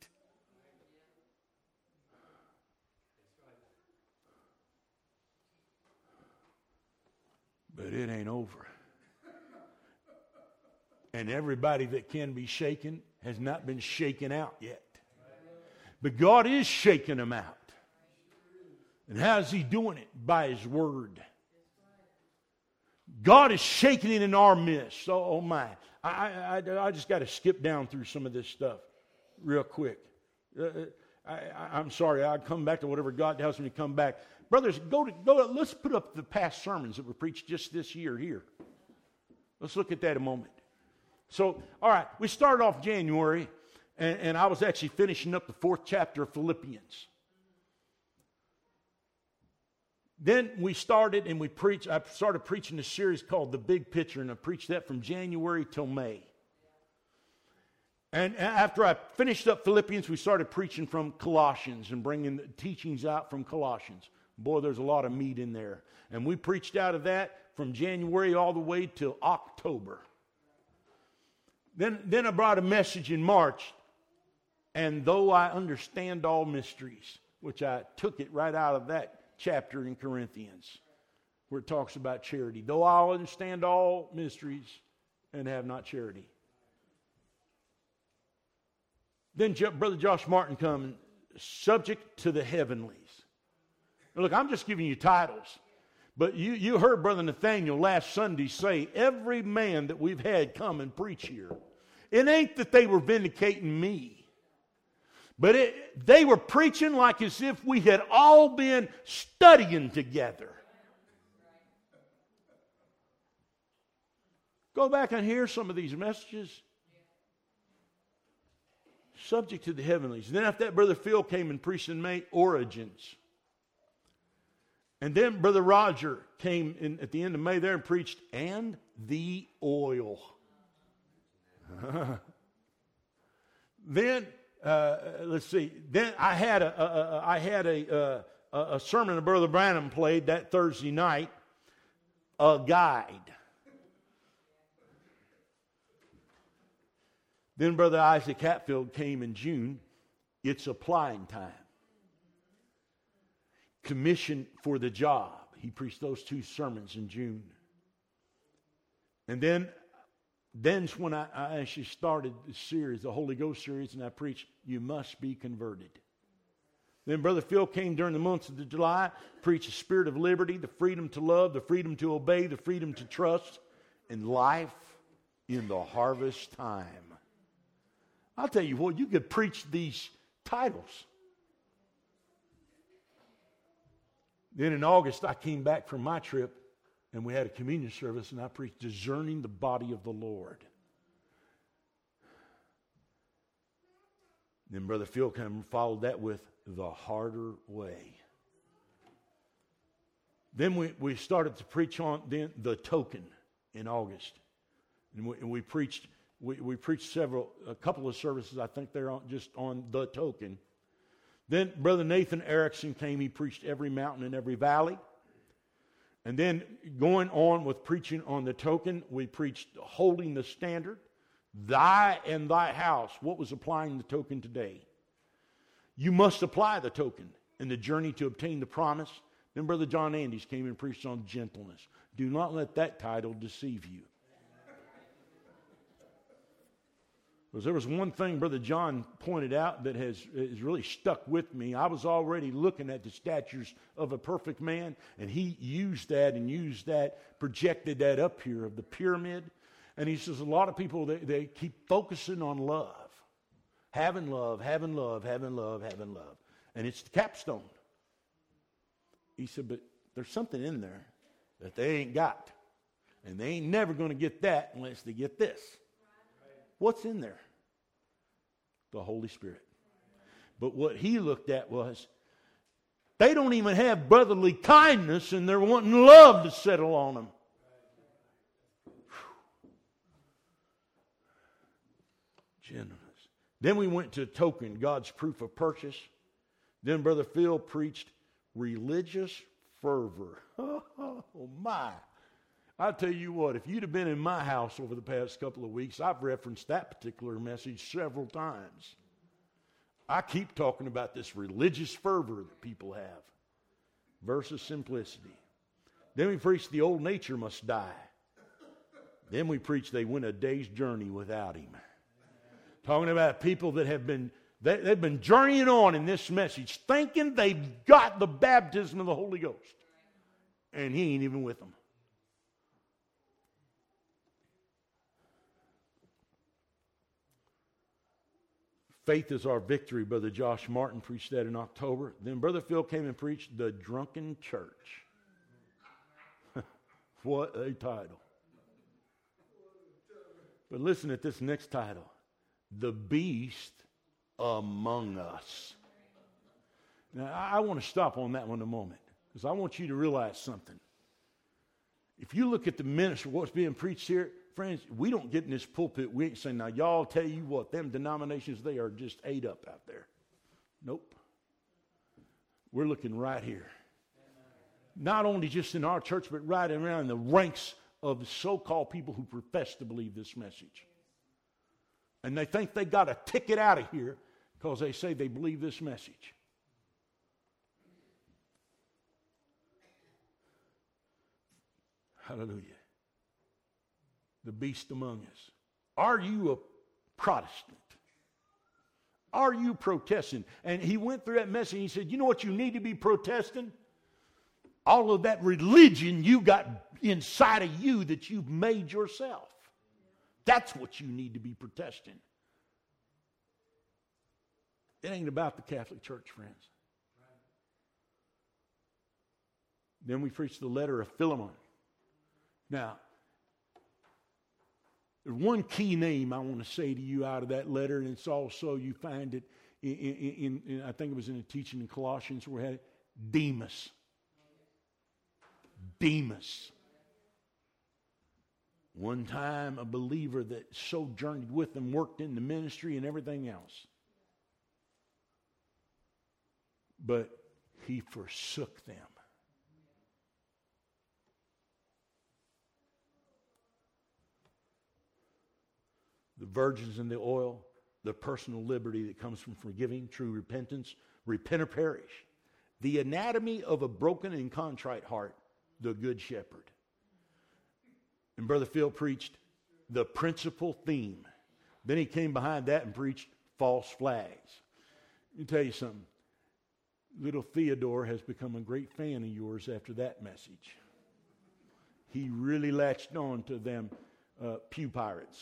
But it ain't over. And everybody that can be shaken has not been shaken out yet. But God is shaking them out. And how's he doing it? By his word. God is shaking it in our midst. So, oh my. I, I, I just got to skip down through some of this stuff real quick. Uh, I, I, I'm sorry. I'll come back to whatever God tells me to come back. Brothers, go to, go. let's put up the past sermons that were preached just this year here. Let's look at that a moment. So, all right, we started off January, and, and I was actually finishing up the fourth chapter of Philippians. Then we started and we preached, I started preaching a series called The Big Picture, and I preached that from January till May. And after I finished up Philippians, we started preaching from Colossians and bringing the teachings out from Colossians. Boy, there's a lot of meat in there. And we preached out of that from January all the way till October. Then, then I brought a message in March. And though I understand all mysteries, which I took it right out of that chapter in Corinthians, where it talks about charity. Though I understand all mysteries and have not charity. Then Brother Josh Martin come, subject to the heavenlies. Look, I'm just giving you titles. But you, you heard Brother Nathaniel last Sunday say, every man that we've had come and preach here, it ain't that they were vindicating me. But it, they were preaching like as if we had all been studying together. Go back and hear some of these messages. Subject to the heavenlies. Then after that, Brother Phil came and preached in May, Origins. And then Brother Roger came in at the end of May there and preached, and the oil. Then, uh, let's see, then I had a, a, a I had a, a, a sermon that Brother Branham played that Thursday night, a guide. Then Brother Isaac Hatfield came in June, it's applying time. Commission for the job. he preached those two sermons in June. And then, then's when I, I actually started the series, the Holy Ghost series, and I preached, You Must Be Converted. Then Brother Phil came during the months of July, preached the spirit of liberty, the freedom to love, the freedom to obey, the freedom to trust, and life in the harvest time. I'll tell you what, you could preach these titles. Then in August, I came back from my trip, and we had a communion service, and I preached Discerning the Body of the Lord. Then Brother Phil came and followed that with The Harder Way. Then we, we started to preach on then the token in August. And we, and we preached we, we preached several, a couple of services, I think they're on, just on the token. Then Brother Nathan Erickson came. He preached every mountain and every valley. And then going on with preaching on the token, we preached holding the standard, thy and thy house. What was applying the token today? You must apply the token in the journey to obtain the promise. Then Brother John Andys came and preached on gentleness. Do not let that title deceive you. Because there was one thing Brother John pointed out that has, has really stuck with me. I was already looking at the statures of a perfect man, and he used that and used that, projected that up here of the pyramid. And he says a lot of people, they, they keep focusing on love. Having love, having love, having love, having love. And it's the capstone. He said, but there's something in there that they ain't got. And they ain't never going to get that unless they get this. What's in there? The Holy Spirit. But what he looked at was, they don't even have brotherly kindness, and they're wanting love to settle on them. Gentleness. Then we went to token, God's proof of purchase. Then Brother Phil preached religious fervor. Oh my. I'll tell you what, if you'd have been in my house over the past couple of weeks, I've referenced that particular message several times. I keep talking about this religious fervor that people have versus simplicity. Then we preach the old nature must die. Then we preach they went a day's journey without him. Talking about people that have been, they, they've been journeying on in this message, thinking they've got the baptism of the Holy Ghost. And he ain't even with them. Faith is our victory. Brother Josh Martin preached that in October. Then Brother Phil came and preached The Drunken Church. What a title. But listen at this next title. The Beast Among Us. Now, I want to stop on that one a moment, because I want you to realize something. If you look at the ministry, what's being preached here, friends, we don't get in this pulpit, we ain't saying, now y'all tell you what, them denominations, they are just ate up out there. Nope. We're looking right here. Not only just in our church, but right around in the ranks of the so-called people who profess to believe this message. And they think they got a ticket out of here because they say they believe this message. Hallelujah. The beast among us. Are you a Protestant? Are you protesting? And he went through that message and he said, you know what you need to be protesting? All of that religion you got inside of you that you've made yourself. That's what you need to be protesting. It ain't about the Catholic Church, friends. Then we preach the letter of Philemon. Now, there's one key name I want to say to you out of that letter, and it's also, you find it in, in, in I think it was in a teaching in Colossians where we had it, Demas. Demas. One time a believer that sojourned with them, worked in the ministry and everything else. But he forsook them. The virgins and the oil, the personal liberty that comes from forgiving, true repentance, repent or perish. The anatomy of a broken and contrite heart the Good Shepherd. And Brother Phil preached the principal theme. Then he came behind that and preached false flags. Let me tell you something. Little Theodore has become a great fan of yours after that message. He really latched on to them uh, pew pirates.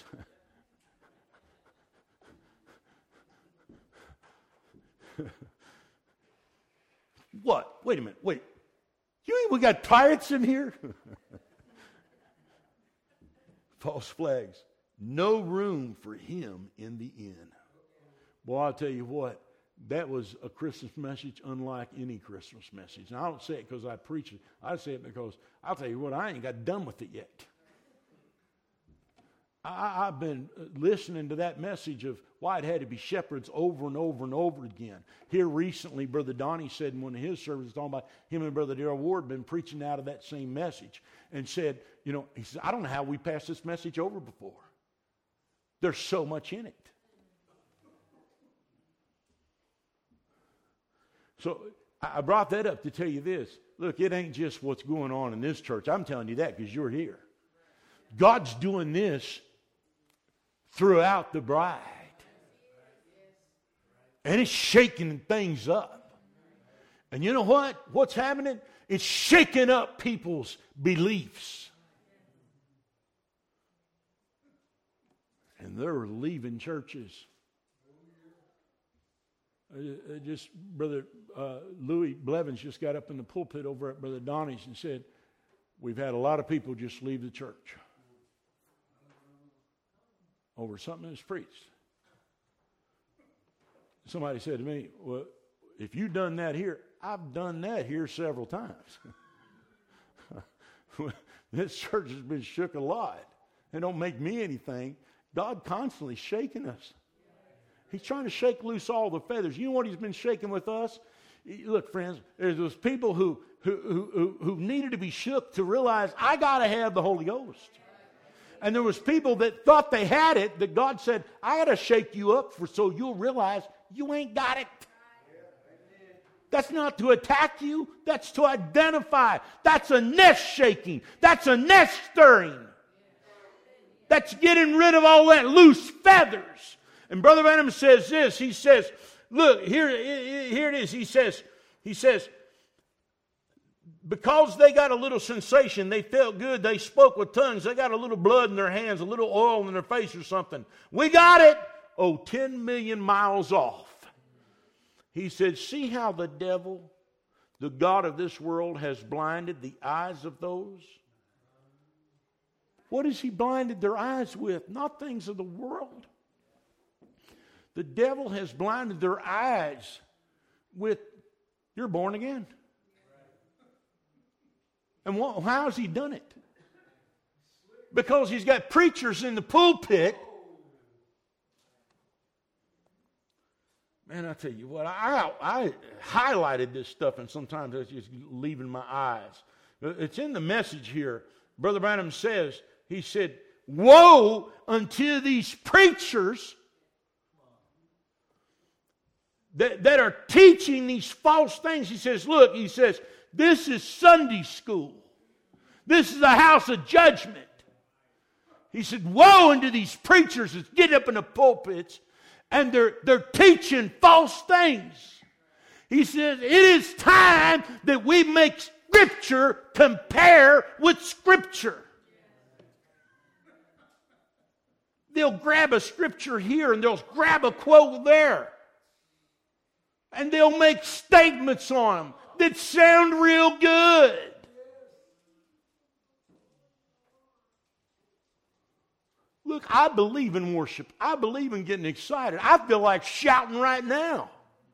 What? Wait a minute. Wait. You mean we got pirates in here? False flags. No room for him in the inn. Boy, I'll tell you what. That was a Christmas message unlike any Christmas message. And I don't say it because I preach it. I say it because, I'll tell you what, I ain't got done with it yet. I, I've been listening to that message of why it had to be shepherds over and over and over again. Here recently, Brother Donnie said in one of his services, talking about him and Brother Darrell Ward been preaching out of that same message, and said, you know, he said, I don't know how we passed this message over before. There's so much in it. So I brought that up to tell you this. Look, it ain't just what's going on in this church. I'm telling you that because you're here. God's doing this throughout the bride. And it's shaking things up. And you know what? What's happening? It's shaking up people's beliefs. And they're leaving churches. Uh, just Brother uh, Louis Blevins just got up in the pulpit over at Brother Donnie's and said, we've had a lot of people just leave the church over something that's preached. Somebody said to me, well, if you've done that here, I've done that here several times. This church has been shook a lot. It don't make me anything. God constantly shaking us. He's trying to shake loose all the feathers. You know what he's been shaking with us? Look, friends, there's those people who, who, who, who needed to be shook to realize, I got to have the Holy Ghost. And there was people that thought they had it, that God said, I got to shake you up for so you'll realize you ain't got it. That's not to attack you. That's to identify. That's a nest shaking. That's a nest stirring. That's getting rid of all that loose feathers. And Brother Branham says this. He says, look, here, here it is. He says, he says, because they got a little sensation, they felt good, they spoke with tongues, they got a little blood in their hands, a little oil in their face or something. We got it. Oh, ten million miles off. He said, see how the devil, the god of this world, has blinded the eyes of those? What has he blinded their eyes with? Not things of the world. The devil has blinded their eyes with, you're born again. And what, how has he done it? Because he's got preachers in the pulpit. Man, I tell you what, I, I highlighted this stuff and sometimes it's just leaving my eyes. It's in the message here. Brother Branham says, he said, woe unto these preachers that, that are teaching these false things. He says, look, he says, this is Sunday school. This is a house of judgment. He said, woe unto these preachers that get up in the pulpits and they're, they're teaching false things. He says, it is time that we make Scripture compare with Scripture. They'll grab a scripture here and they'll grab a quote there. And they'll make statements on them that sound real good. Look, I believe in worship. I believe in getting excited. I feel like shouting right now.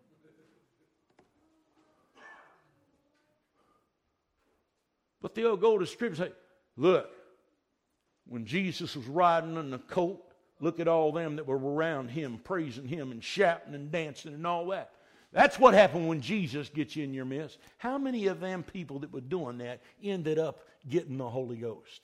But they'll go to Scripture and say, look, when Jesus was riding on the colt, look at all them that were around him, praising him and shouting and dancing and all that. That's what happened when Jesus gets you in your midst. How many of them people that were doing that ended up getting the Holy Ghost?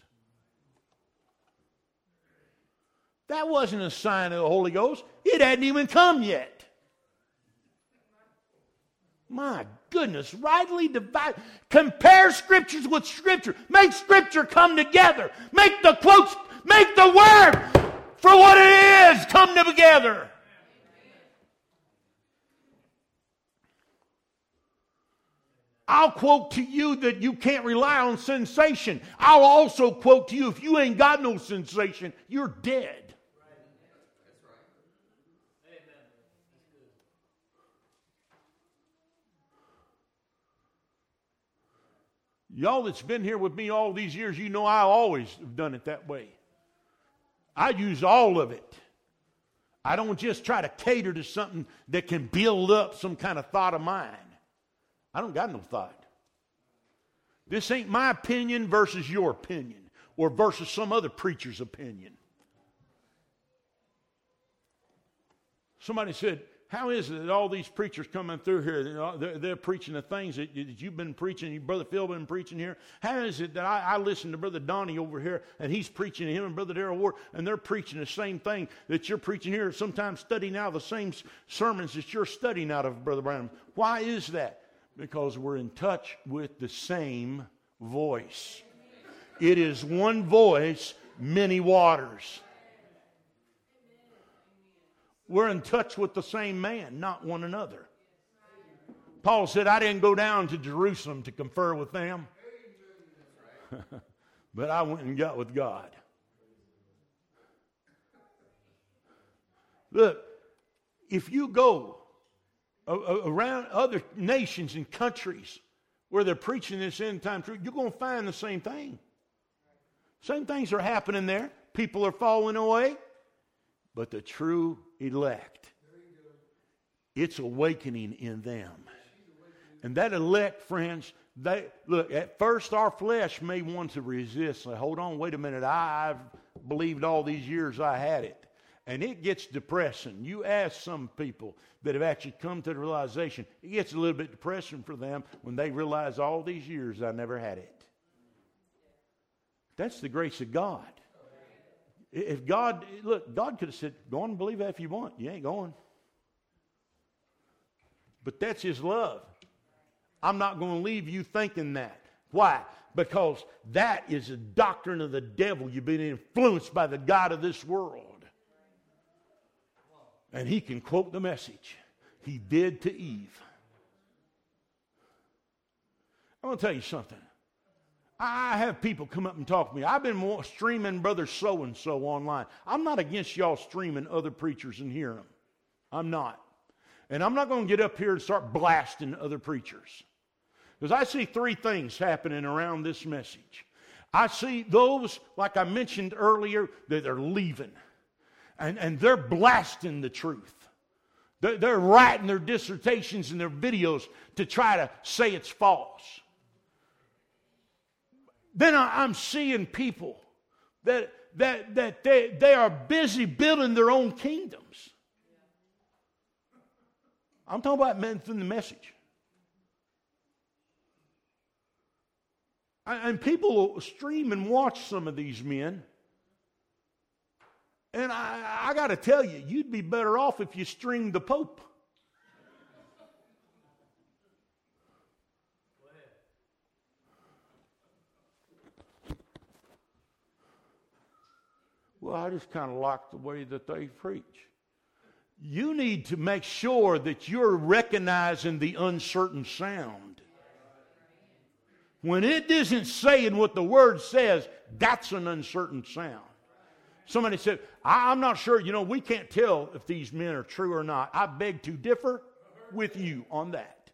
That wasn't a sign of the Holy Ghost. It hadn't even come yet. My goodness, rightly divide. Compare Scriptures with Scripture. Make Scripture come together. Make the quotes, make the Word for what it is come together. I'll quote to you that you can't rely on sensation. I'll also quote to you, if you ain't got no sensation, you're dead. Y'all that's been here with me all these years, you know I always have done it that way. I use all of it. I don't just try to cater to something that can build up some kind of thought of mine. I don't got no thought. This ain't my opinion versus your opinion or versus some other preacher's opinion. Somebody said, how is it that all these preachers coming through here, they're, they're preaching the things that, that you've been preaching, Brother Phil been preaching here? How is it that I, I listen to Brother Donnie over here, and he's preaching to him and Brother Darrell Ward, and they're preaching the same thing that you're preaching here, sometimes studying out of the same sermons that you're studying out of, Brother Branham? Why is that? Because we're in touch with the same voice. It is one voice, many waters. We're in touch with the same man, not one another. Paul said, I didn't go down to Jerusalem to confer with them, but I went and got with God. Look, if you go around other nations and countries where they're preaching this end time truth, you're going to find the same thing. Same things are happening there. People are falling away. But the true elect, it's awakening in them. And that elect, friends, they look, at first our flesh may want to resist. Say, hold on, wait a minute. I, I've believed all these years I had it. And it gets depressing. You ask some people that have actually come to the realization, it gets a little bit depressing for them when they realize all these years I never had it. That's the grace of God. If God, look, God could have said, go on and believe that if you want. You ain't going. But that's His love. I'm not going to leave you thinking that. Why? Because that is a doctrine of the devil. You've been influenced by the God of this world. And he can quote the message He did to Eve. I'm going to tell you something. I have people come up and talk to me. I've been streaming Brother so-and-so online. I'm not against y'all streaming other preachers and hearing them. I'm not. And I'm not going to get up here and start blasting other preachers. Because I see three things happening around this message. I see those, like I mentioned earlier, that are leaving. And, and they're blasting the truth. They're, they're writing their dissertations and their videos to try to say it's false. Then I'm seeing people that that that they, they are busy building their own kingdoms. I'm talking about men through the message. And people will stream and watch some of these men. And I, I got to tell you, you'd be better off if you streamed the Pope. Well, I just kind of like the way that they preach. You need to make sure that you're recognizing the uncertain sound. When it isn't saying what the Word says, that's an uncertain sound. Somebody said, I, I'm not sure, you know, we can't tell if these men are true or not. I beg to differ with you on that.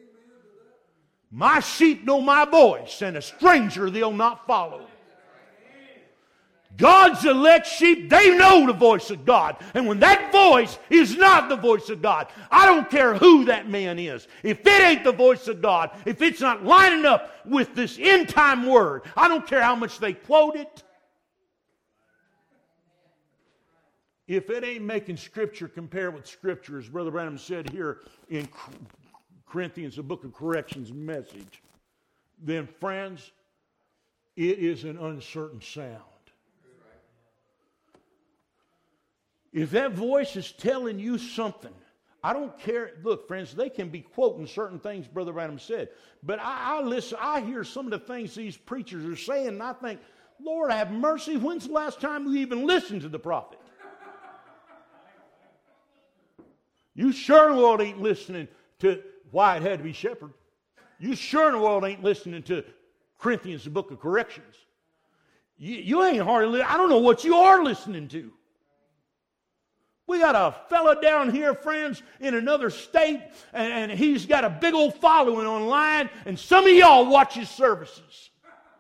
My sheep know my voice, and a stranger they'll not follow. God's elect sheep, they know the voice of God. And when that voice is not the voice of God, I don't care who that man is. If it ain't the voice of God, if it's not lining up with this end time word, I don't care how much they quote it. If it ain't making Scripture compare with Scripture, as Brother Branham said here in Corinthians, the book of corrections message, then friends, it is an uncertain sound. If that voice is telling you something, I don't care. Look, friends, they can be quoting certain things Brother Branham said. But I, I listen, I hear some of the things these preachers are saying, and I think, Lord, have mercy. When's the last time you even listened to the prophet? You sure in the world ain't listening to why it had to be shepherd. You sure in the world ain't listening to Corinthians, the book of corrections. You, you ain't hardly, I don't know what you are listening to. We got a fella down here, friends, in another state, and, and he's got a big old following online, and some of y'all watch his services.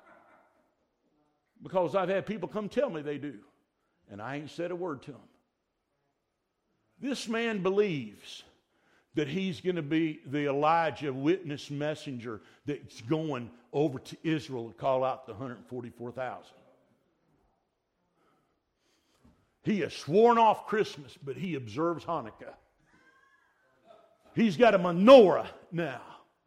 Because I've had people come tell me they do, and I ain't said a word to them. This man believes that he's going to be the Elijah witness messenger that's going over to Israel to call out the one hundred forty-four thousand. He has sworn off Christmas, but he observes Hanukkah. He's got a menorah now.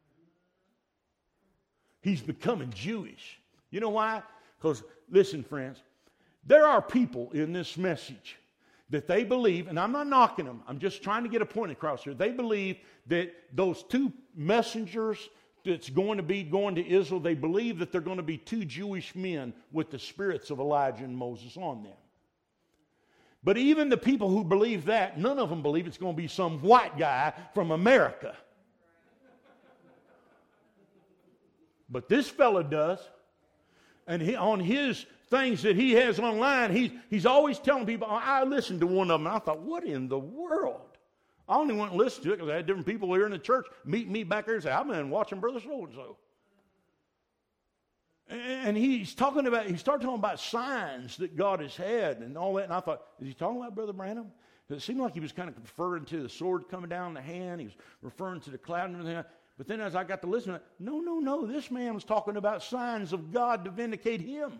He's becoming Jewish. You know why? Because, listen, friends, there are people in this message that they believe, and I'm not knocking them, I'm just trying to get a point across here. They believe that those two messengers that's going to be going to Israel, they believe that they're going to be two Jewish men with the spirits of Elijah and Moses on them. But even the people who believe that, none of them believe it's going to be some white guy from America. But this fella does. And he, on his things that he has online, he, he's always telling people, I listened to one of them, and I thought, what in the world? I only went and listened to it because I had different people here in the church meet me back there and say, I've been watching Brother so-and-so. And he's talking about, he started talking about signs that God has had and all that. And I thought, is he talking about Brother Branham? It seemed like he was kind of referring to the sword coming down the hand. He was referring to the cloud and everything. But then as I got to listen, no, no, no. This man was talking about signs of God to vindicate him.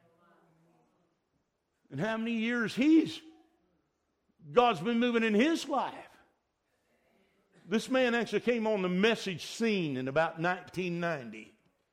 And how many years he's, God's been moving in his life. This man actually came on the message scene in about nineteen ninety.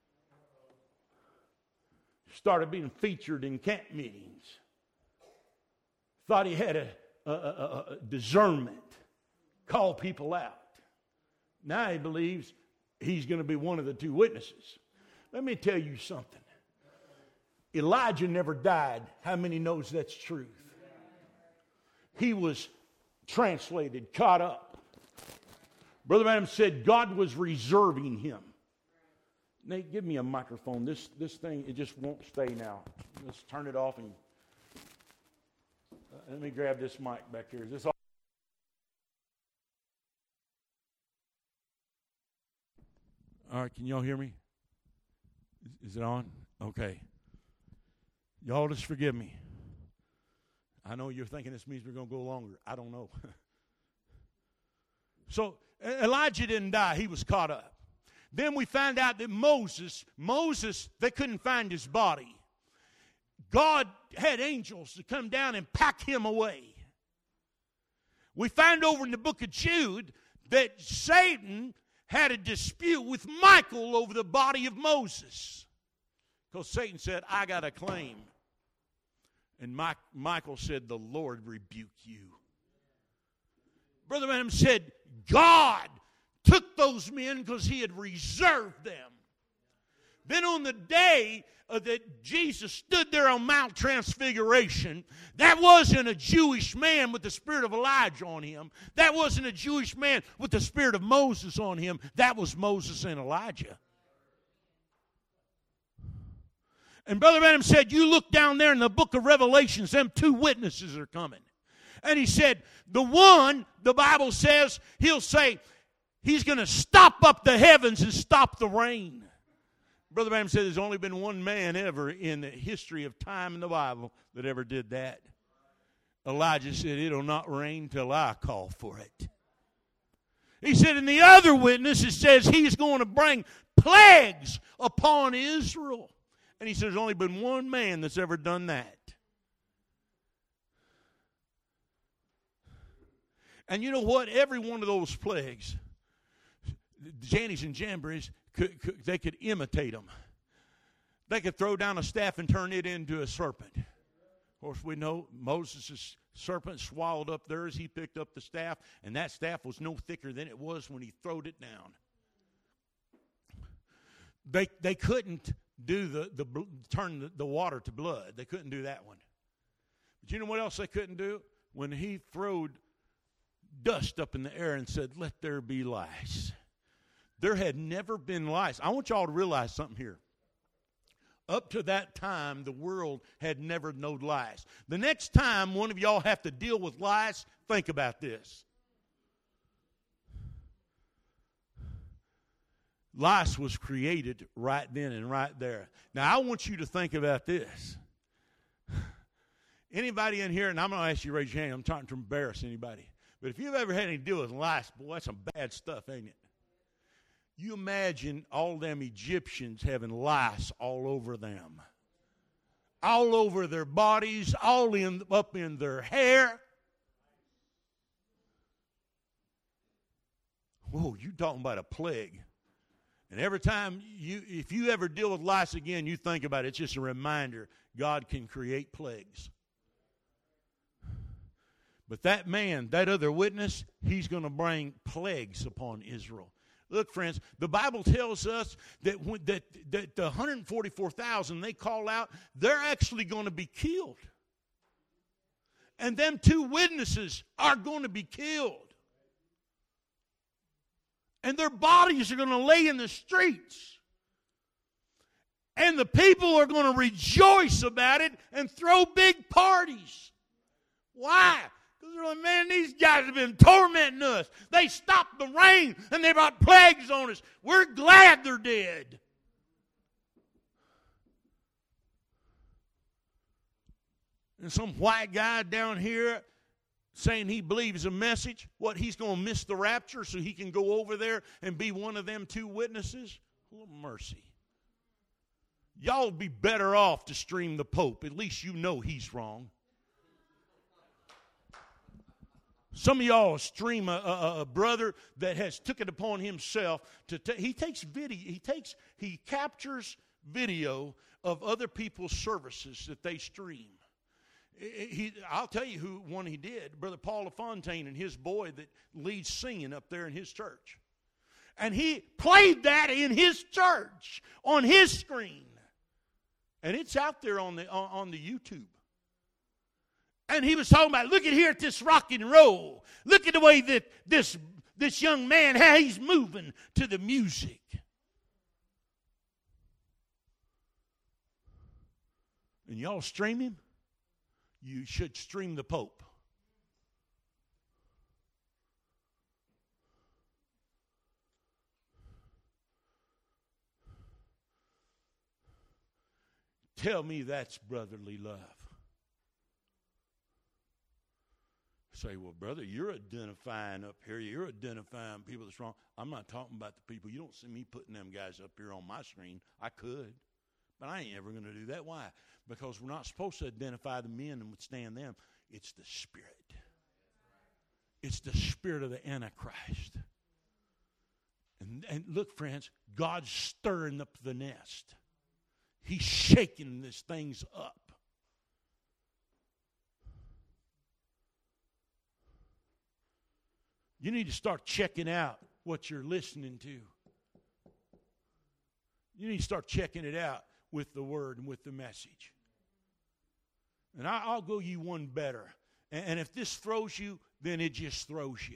Started being featured in camp meetings. Thought he had a, a, a, a discernment. Call people out. Now he believes he's going to be one of the two witnesses. Let me tell you something. Elijah never died. How many knows that's truth? He was translated, caught up. Brother Branham said God was reserving him. Nate, give me a microphone. This this thing, it just won't stay now. Let's turn it off and uh, let me grab this mic back here. Is this all? All right, can y'all hear me? Is, is it on? Okay. Y'all just forgive me. I know you're thinking this means we're going to go longer. I don't know. So Elijah didn't die. He was caught up. Then we find out that Moses, Moses, they couldn't find his body. God had angels to come down and pack him away. We find over in the book of Jude that Satan had a dispute with Michael over the body of Moses. Because Satan said, I got a claim. And Mike, Michael said, the Lord rebuke you. Brother Branham said, God took those men because he had reserved them. Then on the day uh, that Jesus stood there on Mount Transfiguration, that wasn't a Jewish man with the spirit of Elijah on him. That wasn't a Jewish man with the spirit of Moses on him. That was Moses and Elijah. And Brother Branham said, you look down there in the book of Revelations, them two witnesses are coming. And he said, the one, the Bible says, he'll say, he's going to stop up the heavens and stop the rain. Brother Branham said there's only been one man ever in the history of time in the Bible that ever did that. Elijah said, it'll not rain till I call for it. He said, in the other witness, it says he's going to bring plagues upon Israel. And he said, there's only been one man that's ever done that. And you know what? Every one of those plagues, Jannies and Jambres, could, could, they could imitate them. They could throw down a staff and turn it into a serpent. course, we know Moses' serpent swallowed up theirs. He picked up the staff, and that staff was no thicker than it was when he throwed it down. They they couldn't do the, the turn the, the water to blood. They couldn't do that one. But you know what else they couldn't do? When he throwed dust up in the air and said, "Let there be lice." There had never been lice. I want y'all to realize something here. Up to that time, the world had never known lice. The next time one of y'all have to deal with lice, think about this. Lice was created right then and right there. Now, I want you to think about this. Anybody in here, and I'm going to ask you to raise your hand. I'm trying to embarrass anybody. But if you've ever had any to do with lice, boy, that's some bad stuff, ain't it? You imagine all them Egyptians having lice all over them. All over their bodies, all in, up in their hair. Whoa, you talking about a plague. And every time you, if you ever deal with lice again, you think about it. It's just a reminder God can create plagues. But that man, that other witness, he's going to bring plagues upon Israel. Look, friends, the Bible tells us that, when, that, that the one hundred forty-four thousand they call out, they're actually going to be killed. And them two witnesses are going to be killed. And their bodies are going to lay in the streets. And the people are going to rejoice about it and throw big parties. Why? Because they're like, man, these guys have been tormenting us. They stopped the rain and they brought plagues on us. We're glad they're dead. And some white guy down here saying he believes a message, what, he's going to miss the rapture so he can go over there and be one of them two witnesses? Oh, mercy. Y'all would be better off to stream the Pope. At least you know he's wrong. Some of y'all stream a, a, a brother that has took it upon himself to ta- he takes video, he takes, he captures video of other people's services that they stream. He, I'll tell you who one he did, Brother Paul LaFontaine and his boy that leads singing up there in his church. And he played that in his church on his screen. And it's out there on the on, on the YouTube. And he was talking about, look at here at this rock and roll. Look at the way that this, this young man, how he's moving to the music. And y'all stream him? You should stream the Pope. Tell me that's brotherly love. Say, well, brother, you're identifying up here. You're identifying people that's wrong. I'm not talking about the people. You don't see me putting them guys up here on my screen. I could, but I ain't ever going to do that. Why? Because we're not supposed to identify the men and withstand them. It's the Spirit. It's the spirit of the Antichrist. And, and look, friends, God's stirring up the nest. He's shaking these things up. You need to start checking out what you're listening to. You need to start checking it out with the Word and with the message. And I, I'll go you one better. And, and if this throws you, then it just throws you.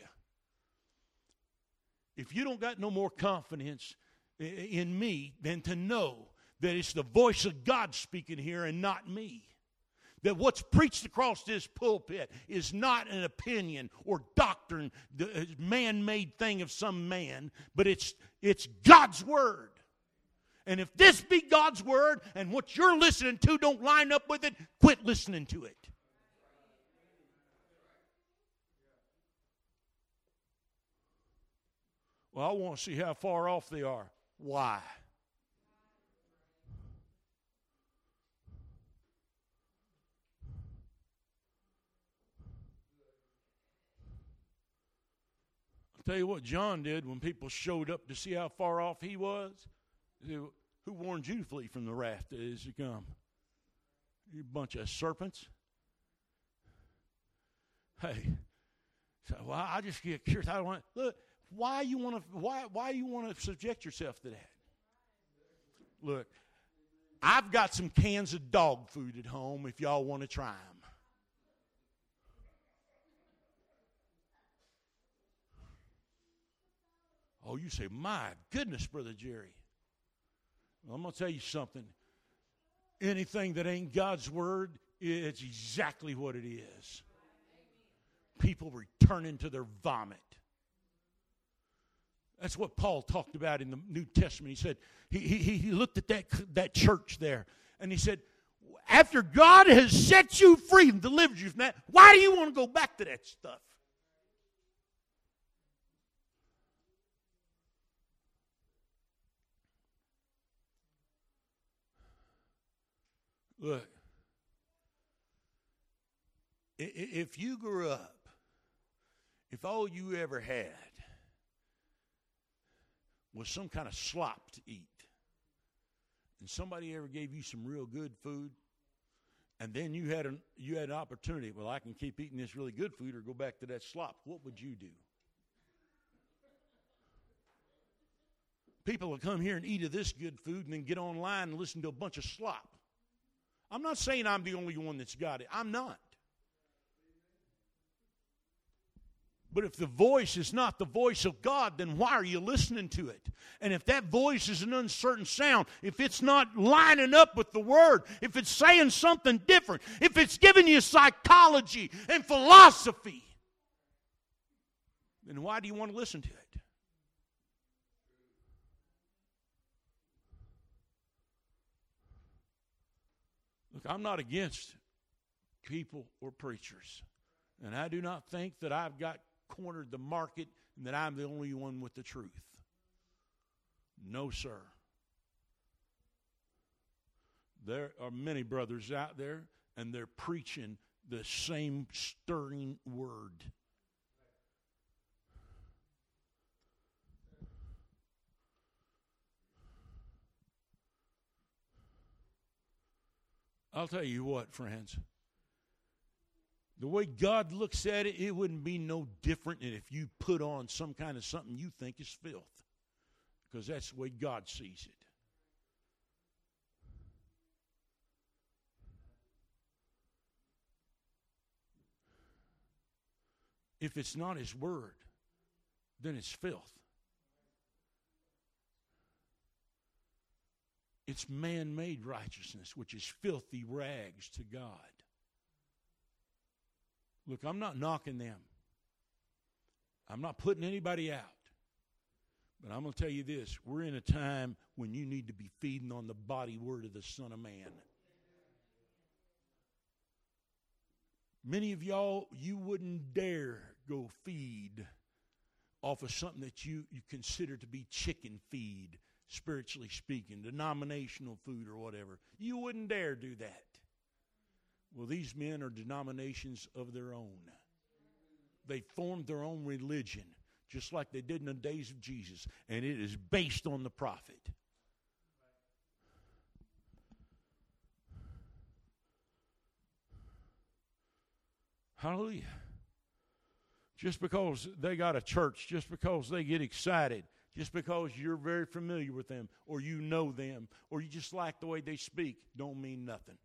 If you don't got no more confidence in me than to know that it's the voice of God speaking here and not me. That what's preached across this pulpit is not an opinion or doctrine, the man-made thing of some man, but it's it's God's Word. And if this be God's Word and what you're listening to don't line up with it, quit listening to it. Well, I want to see how far off they are. Why? I'll tell you what John did when people showed up to see how far off he was. He said, who warned you to flee from the wrath that is to come? You bunch of serpents. Hey, so, well, I just get curious. I want look. Why you want to? Why why you want to subject yourself to that? Look, I've got some cans of dog food at home. If y'all want to try them. Oh, you say, my goodness, Brother Jerry. Well, I'm going to tell you something. Anything that ain't God's word, it's exactly what it is. People returning to their vomit. That's what Paul talked about in the New Testament. He said, he, he, he looked at that, that church there, and he said, after God has set you free and delivered you from that, why do you want to go back to that stuff? Look, if you grew up, if all you ever had was some kind of slop to eat, and somebody ever gave you some real good food, and then you had an you had an opportunity, well, I can keep eating this really good food or go back to that slop, what would you do? People will come here and eat of this good food and then get online and listen to a bunch of slop. I'm not saying I'm the only one that's got it. I'm not. But if the voice is not the voice of God, then why are you listening to it? And if that voice is an uncertain sound, if it's not lining up with the Word, if it's saying something different, if it's giving you psychology and philosophy, then why do you want to listen to it? Look, I'm not against people or preachers. And I do not think that I've got cornered the market and that I'm the only one with the truth. No, sir. There are many brothers out there, and they're preaching the same stirring word. I'll tell you what, friends. The way God looks at it, it wouldn't be no different than if you put on some kind of something you think is filth. Because that's the way God sees it. If it's not His Word, then it's filth. It's man-made righteousness, which is filthy rags to God. Look, I'm not knocking them. I'm not putting anybody out. But I'm going to tell you this. We're in a time when you need to be feeding on the body word of the Son of Man. Many of y'all, you wouldn't dare go feed off of something that you, you consider to be chicken feed, spiritually speaking, denominational food or whatever. You wouldn't dare do that. Well, these men are denominations of their own. They formed their own religion, just like they did in the days of Jesus, and it is based on the prophet. Hallelujah. Just because they got a church, just because they get excited, just because you're very familiar with them, or you know them, or you just like the way they speak, don't mean nothing.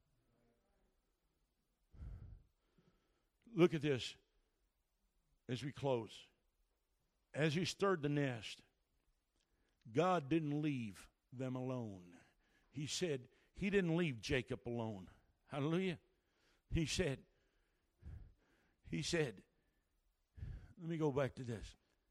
Look at this as we close. As He stirred the nest, God didn't leave them alone. He said, He didn't leave Jacob alone. Hallelujah. He said, He said, let me go back to this.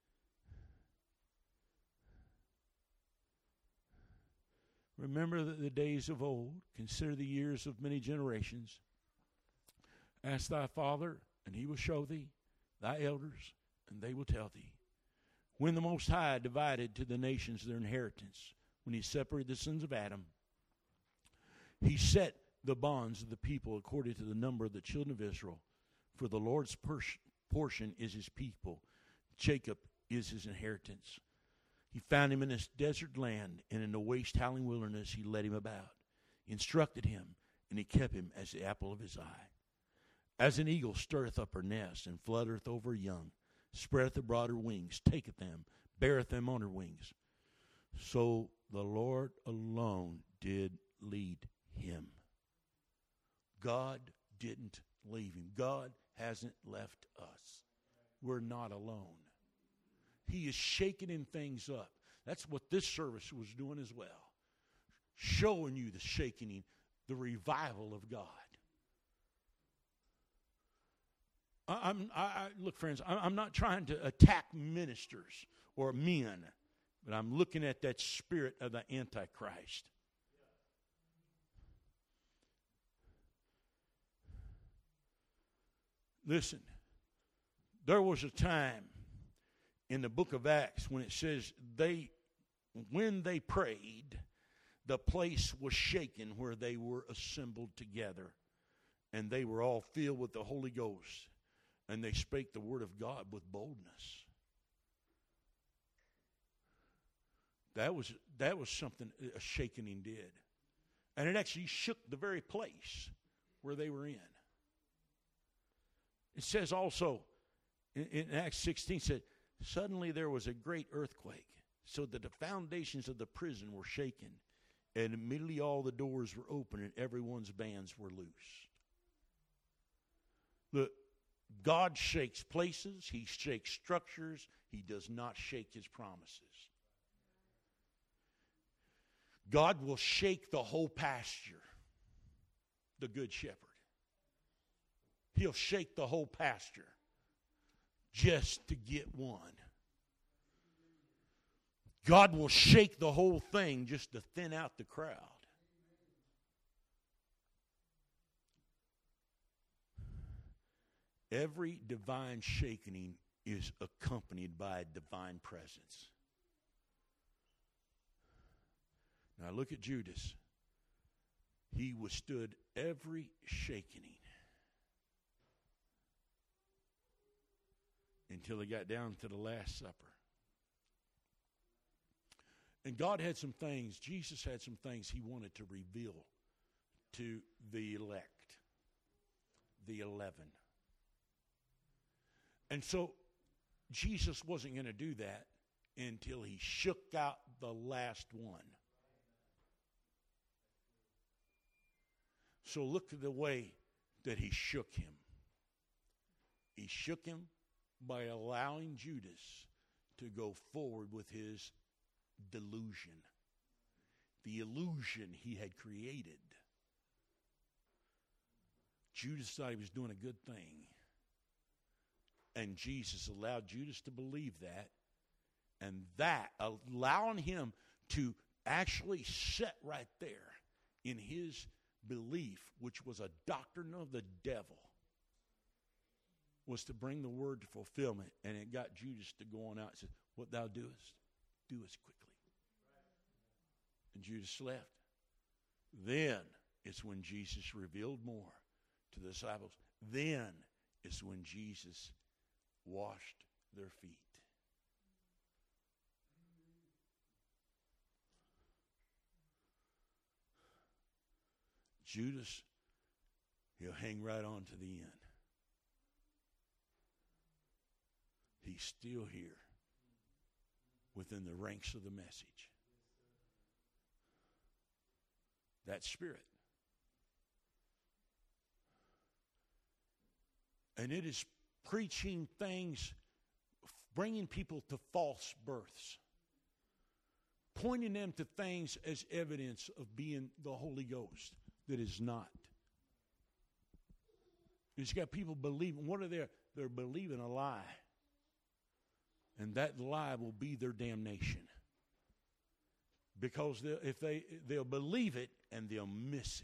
Remember the, the days of old. Consider the years of many generations. Ask thy father, and he will show thee, thy elders, and they will tell thee. When the Most High divided to the nations their inheritance, when He separated the sons of Adam, He set the bonds of the people according to the number of the children of Israel. For the Lord's portion is His people. Jacob is His inheritance. He found him in this desert land, and in the waste howling wilderness He led him about. He instructed him, and He kept him as the apple of His eye. As an eagle stirreth up her nest, and fluttereth over her young, spreadeth abroad her wings, taketh them, beareth them on her wings. So the Lord alone did lead him. God didn't leave him. God hasn't left us. We're not alone. He is shaking things up. That's what this service was doing as well. Showing you the shaking, the revival of God. I, I'm, I, I, look, friends, I, I'm not trying to attack ministers or men, but I'm looking at that spirit of the Antichrist. Listen, there was a time in the book of Acts when it says they, when they prayed, the place was shaken where they were assembled together, and they were all filled with the Holy Ghost, and they spake the word of God with boldness. That was that was something a shaking did, and it actually shook the very place where they were in. It says also in, in Acts sixteen, said, suddenly there was a great earthquake, so that the foundations of the prison were shaken, and immediately all the doors were open, and everyone's bands were loose. Look, God shakes places, he shakes structures, he does not shake his promises. God will shake the whole pasture, the good shepherd. He'll shake the whole pasture just to get one. God will shake the whole thing just to thin out the crowd. Every divine shaking is accompanied by a divine presence. Now look at Judas. He withstood every shaking until he got down to the Last Supper. And God had some things, Jesus had some things he wanted to reveal to the elect, the eleven. And so Jesus wasn't going to do that until he shook out the last one. So look at the way that he shook him. He shook him by allowing Judas to go forward with his delusion, the illusion he had created. Judas thought he was doing a good thing, and Jesus allowed Judas to believe that, and that, allowing him to actually sit right there in his belief, which was a doctrine of the devil, was to bring the word to fulfillment. And it got Judas to go on out and said, what thou doest, do as quickly. And Judas left. Then it's when Jesus revealed more to the disciples. Then is when Jesus washed their feet. Judas, he'll hang right on to the end. He's still here within the ranks of the message. That spirit. And it is preaching things, bringing people to false births, pointing them to things as evidence of being the Holy Ghost that is not. It's got people believing. What are they? They're believing a lie. And that lie will be their damnation. Because they'll, if they, they'll believe it and they'll miss it.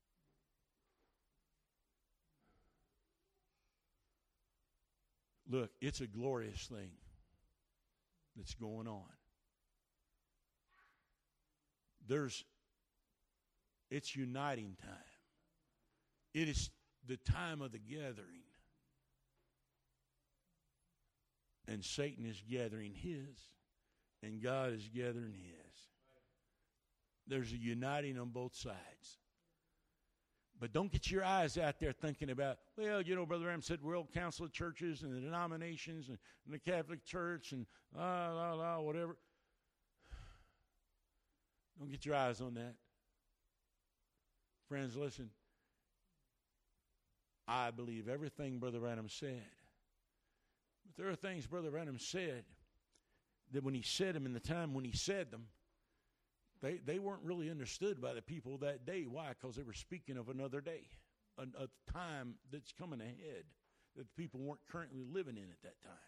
Look, it's a glorious thing that's going on. There's, it's uniting time. It is the time of the gathering. And Satan is gathering his, and God is gathering his. There's a uniting on both sides. But don't get your eyes out there thinking about, well, you know, Brother Branham said World Council of Churches and the denominations and, and the Catholic Church and la, la, la, whatever. Don't get your eyes on that. Friends, listen. I believe everything Brother Branham said. But there are things Brother Branham said that when he said them in the time when he said them, they, they weren't really understood by the people that day. Why? Because they were speaking of another day, a, a time that's coming ahead that the people weren't currently living in at that time.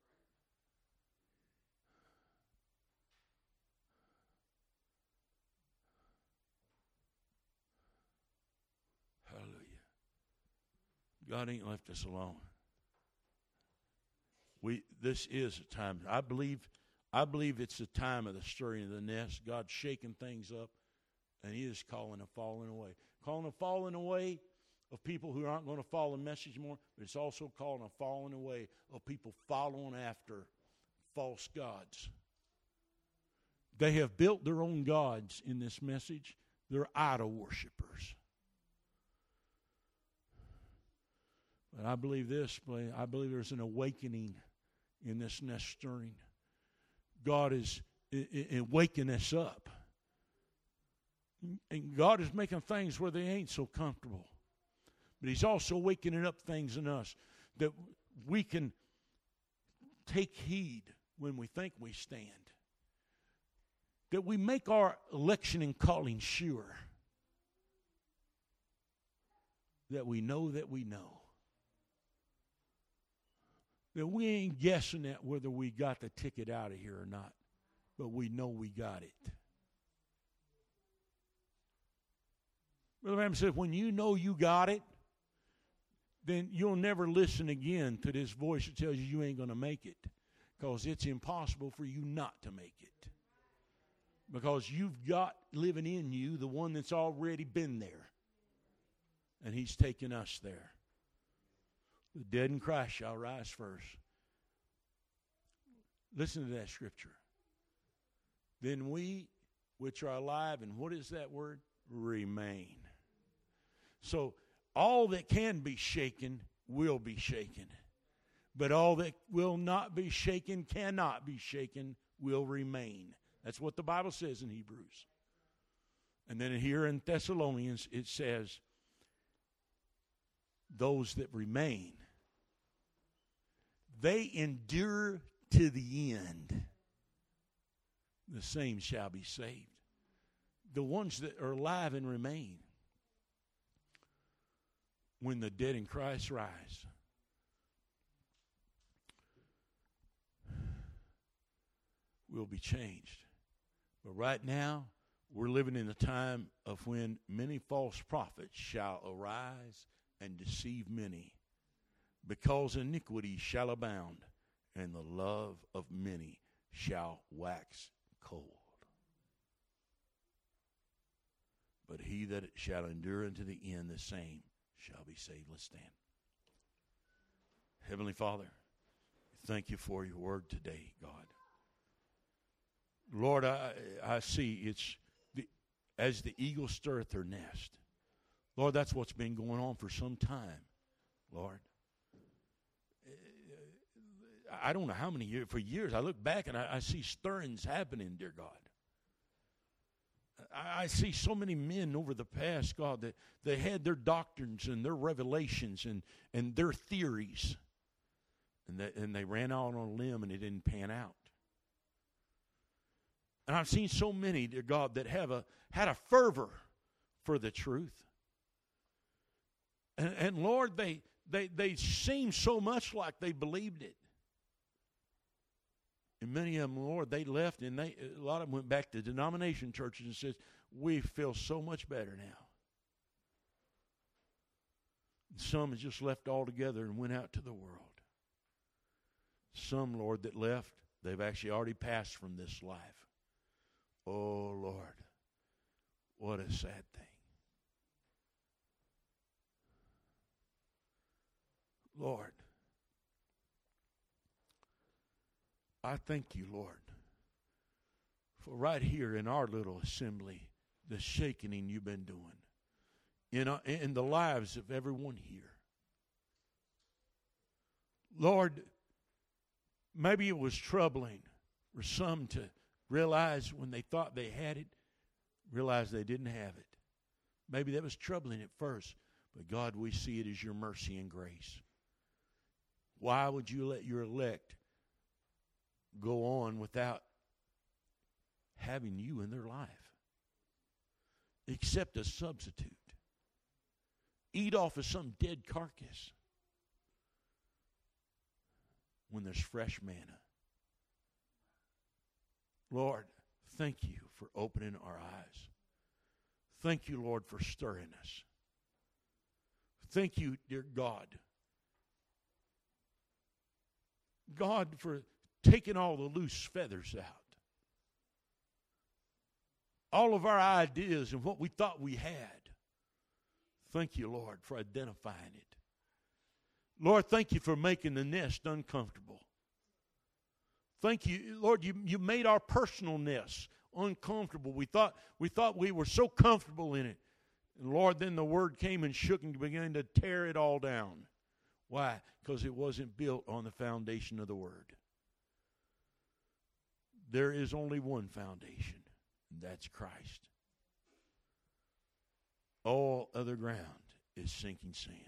Hallelujah. God ain't left us alone. We this is a time. I believe I believe it's the time of the stirring of the nest. God's shaking things up, and He is calling a falling away. Calling a falling away of people who aren't going to follow the message more, but it's also calling a falling away of people following after false gods. They have built their own gods in this message. They're idol worshipers. But I believe this, I believe there's an awakening in this nest stirring. God is waking us up. And God is making things where they ain't so comfortable. But He's also waking up things in us that we can take heed when we think we stand. That we make our election and calling sure. That we know that we know. That we ain't guessing at whether we got the ticket out of here or not. But we know we got it. Brother Branham said, when you know you got it, then you'll never listen again to this voice that tells you you ain't going to make it. Because it's impossible for you not to make it. Because you've got living in you the one that's already been there. And He's taken us there. The dead in Christ shall rise first. Listen to that scripture. Then we, which are alive, and what is that word? Remain. So all that can be shaken will be shaken. But all that will not be shaken, cannot be shaken, will remain. That's what the Bible says in Hebrews. And then here in Thessalonians it says, those that remain, they endure to the end, the same shall be saved. The ones that are alive and remain, when the dead in Christ rise, will be changed. But right now, we're living in a time of when many false prophets shall arise and deceive many, because iniquity shall abound, and the love of many shall wax cold. But he that shall endure unto the end, the same shall be saved. Let's stand. Heavenly Father, thank you for your word today, God. Lord, I, I see it's the, as the eagle stirreth her nest. Lord, that's what's been going on for some time, Lord. I don't know how many years, for years, I look back and I, I see stirrings happening, dear God. I, I see so many men over the past, God, that they had their doctrines and their revelations and, and their theories. And, that, and they ran out on a limb and it didn't pan out. And I've seen so many, dear God, that have a had a fervor for the truth. And, and Lord, they, they, they seem so much like they believed it. And many of them, Lord, they left, and they a lot of them went back to denomination churches and says, we feel so much better now. And some has just left altogether and went out to the world. Some, Lord, that left, they've actually already passed from this life. Oh, Lord, what a sad thing. Lord, I thank you, Lord, for right here in our little assembly, the shaking you've been doing in, uh, in the lives of everyone here. Lord, maybe it was troubling for some to realize when they thought they had it, realize they didn't have it. Maybe that was troubling at first, but God, we see it as your mercy and grace. Why would you let your elect go on without having you in their life? Accept a substitute. Eat off of some dead carcass when there's fresh manna. Lord, thank you for opening our eyes. Thank you, Lord, for stirring us. Thank you, dear God. God, for taking all the loose feathers out. All of our ideas and what we thought we had. Thank you, Lord, for identifying it. Lord, thank you for making the nest uncomfortable. Thank you, Lord, you, you made our personal nest uncomfortable. We thought we thought we were so comfortable in it. And Lord, then the word came and shook and began to tear it all down. Why? Because it wasn't built on the foundation of the word. There is only one foundation, and that's Christ. All other ground is sinking sand.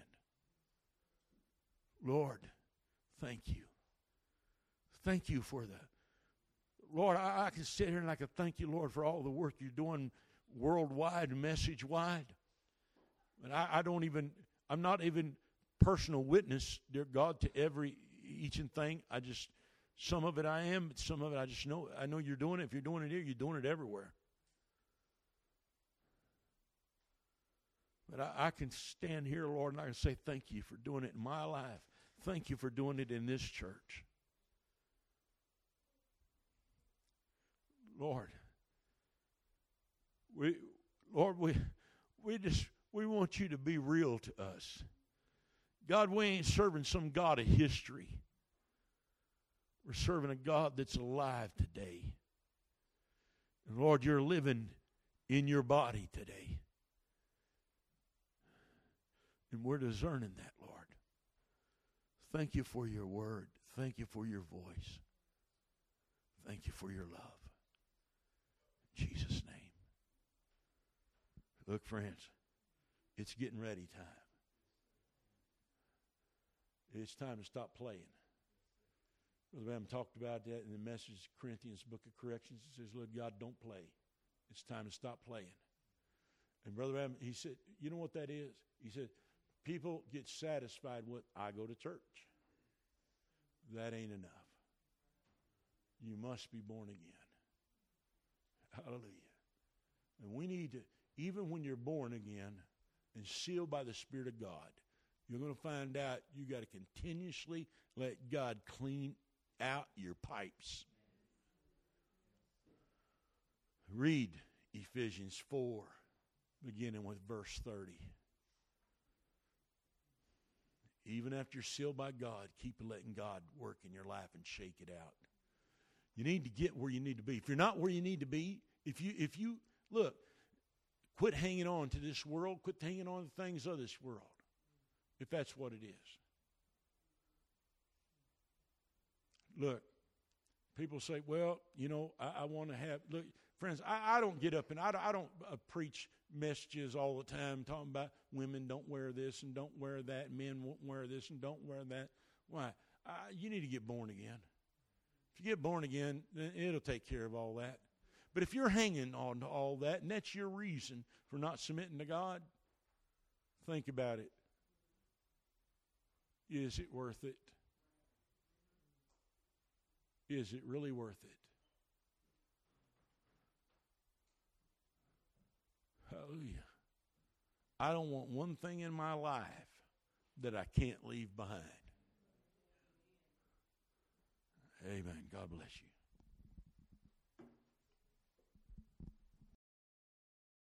Lord, thank you. Thank you for the, Lord, I, I can sit here and I can thank you, Lord, for all the work you're doing worldwide and message-wide. But I, I don't even, I'm not even personal witness, dear God, to every, each and thing. I just, some of it I am, but some of it I just know, I know you're doing it. If you're doing it here, you're doing it everywhere. But I, I can stand here, Lord, and I can say thank you for doing it in my life. Thank you for doing it in this church. Lord, we, Lord, we, we just, we want you to be real to us. God, we ain't serving some God of history. We're serving a God that's alive today. And Lord, you're living in your body today. And we're discerning that, Lord. Thank you for your word. Thank you for your voice. Thank you for your love. In Jesus' name. Look, friends, it's getting ready time. It's time to stop playing. Brother Adam talked about that in the message, Corinthians book of corrections. It says, Lord God, don't play. It's time to stop playing. And Brother Adam, he said, you know what that is? He said, people get satisfied with, I go to church. That ain't enough. You must be born again. Hallelujah. And we need to, even when you're born again and sealed by the Spirit of God, you're going to find out you got to continuously let God clean out your pipes. Read Ephesians four, beginning with verse thirty. Even after you're sealed by God, keep letting God work in your life and shake it out. You need to get where you need to be. If you're not where you need to be, if you, if you look, quit hanging on to this world, quit hanging on to things of this world, if that's what it is. Look, people say, well, you know, I, I want to have, look, friends, I, I don't get up and I, I don't uh, preach messages all the time talking about women don't wear this and don't wear that, and men won't wear this and don't wear that. Why? Uh, you need to get born again. If you get born again, then it'll take care of all that. But if you're hanging on to all that, and that's your reason for not submitting to God, think about it. Is it worth it? Is it really worth it? Hallelujah. I don't want one thing in my life that I can't leave behind. Amen. God bless you.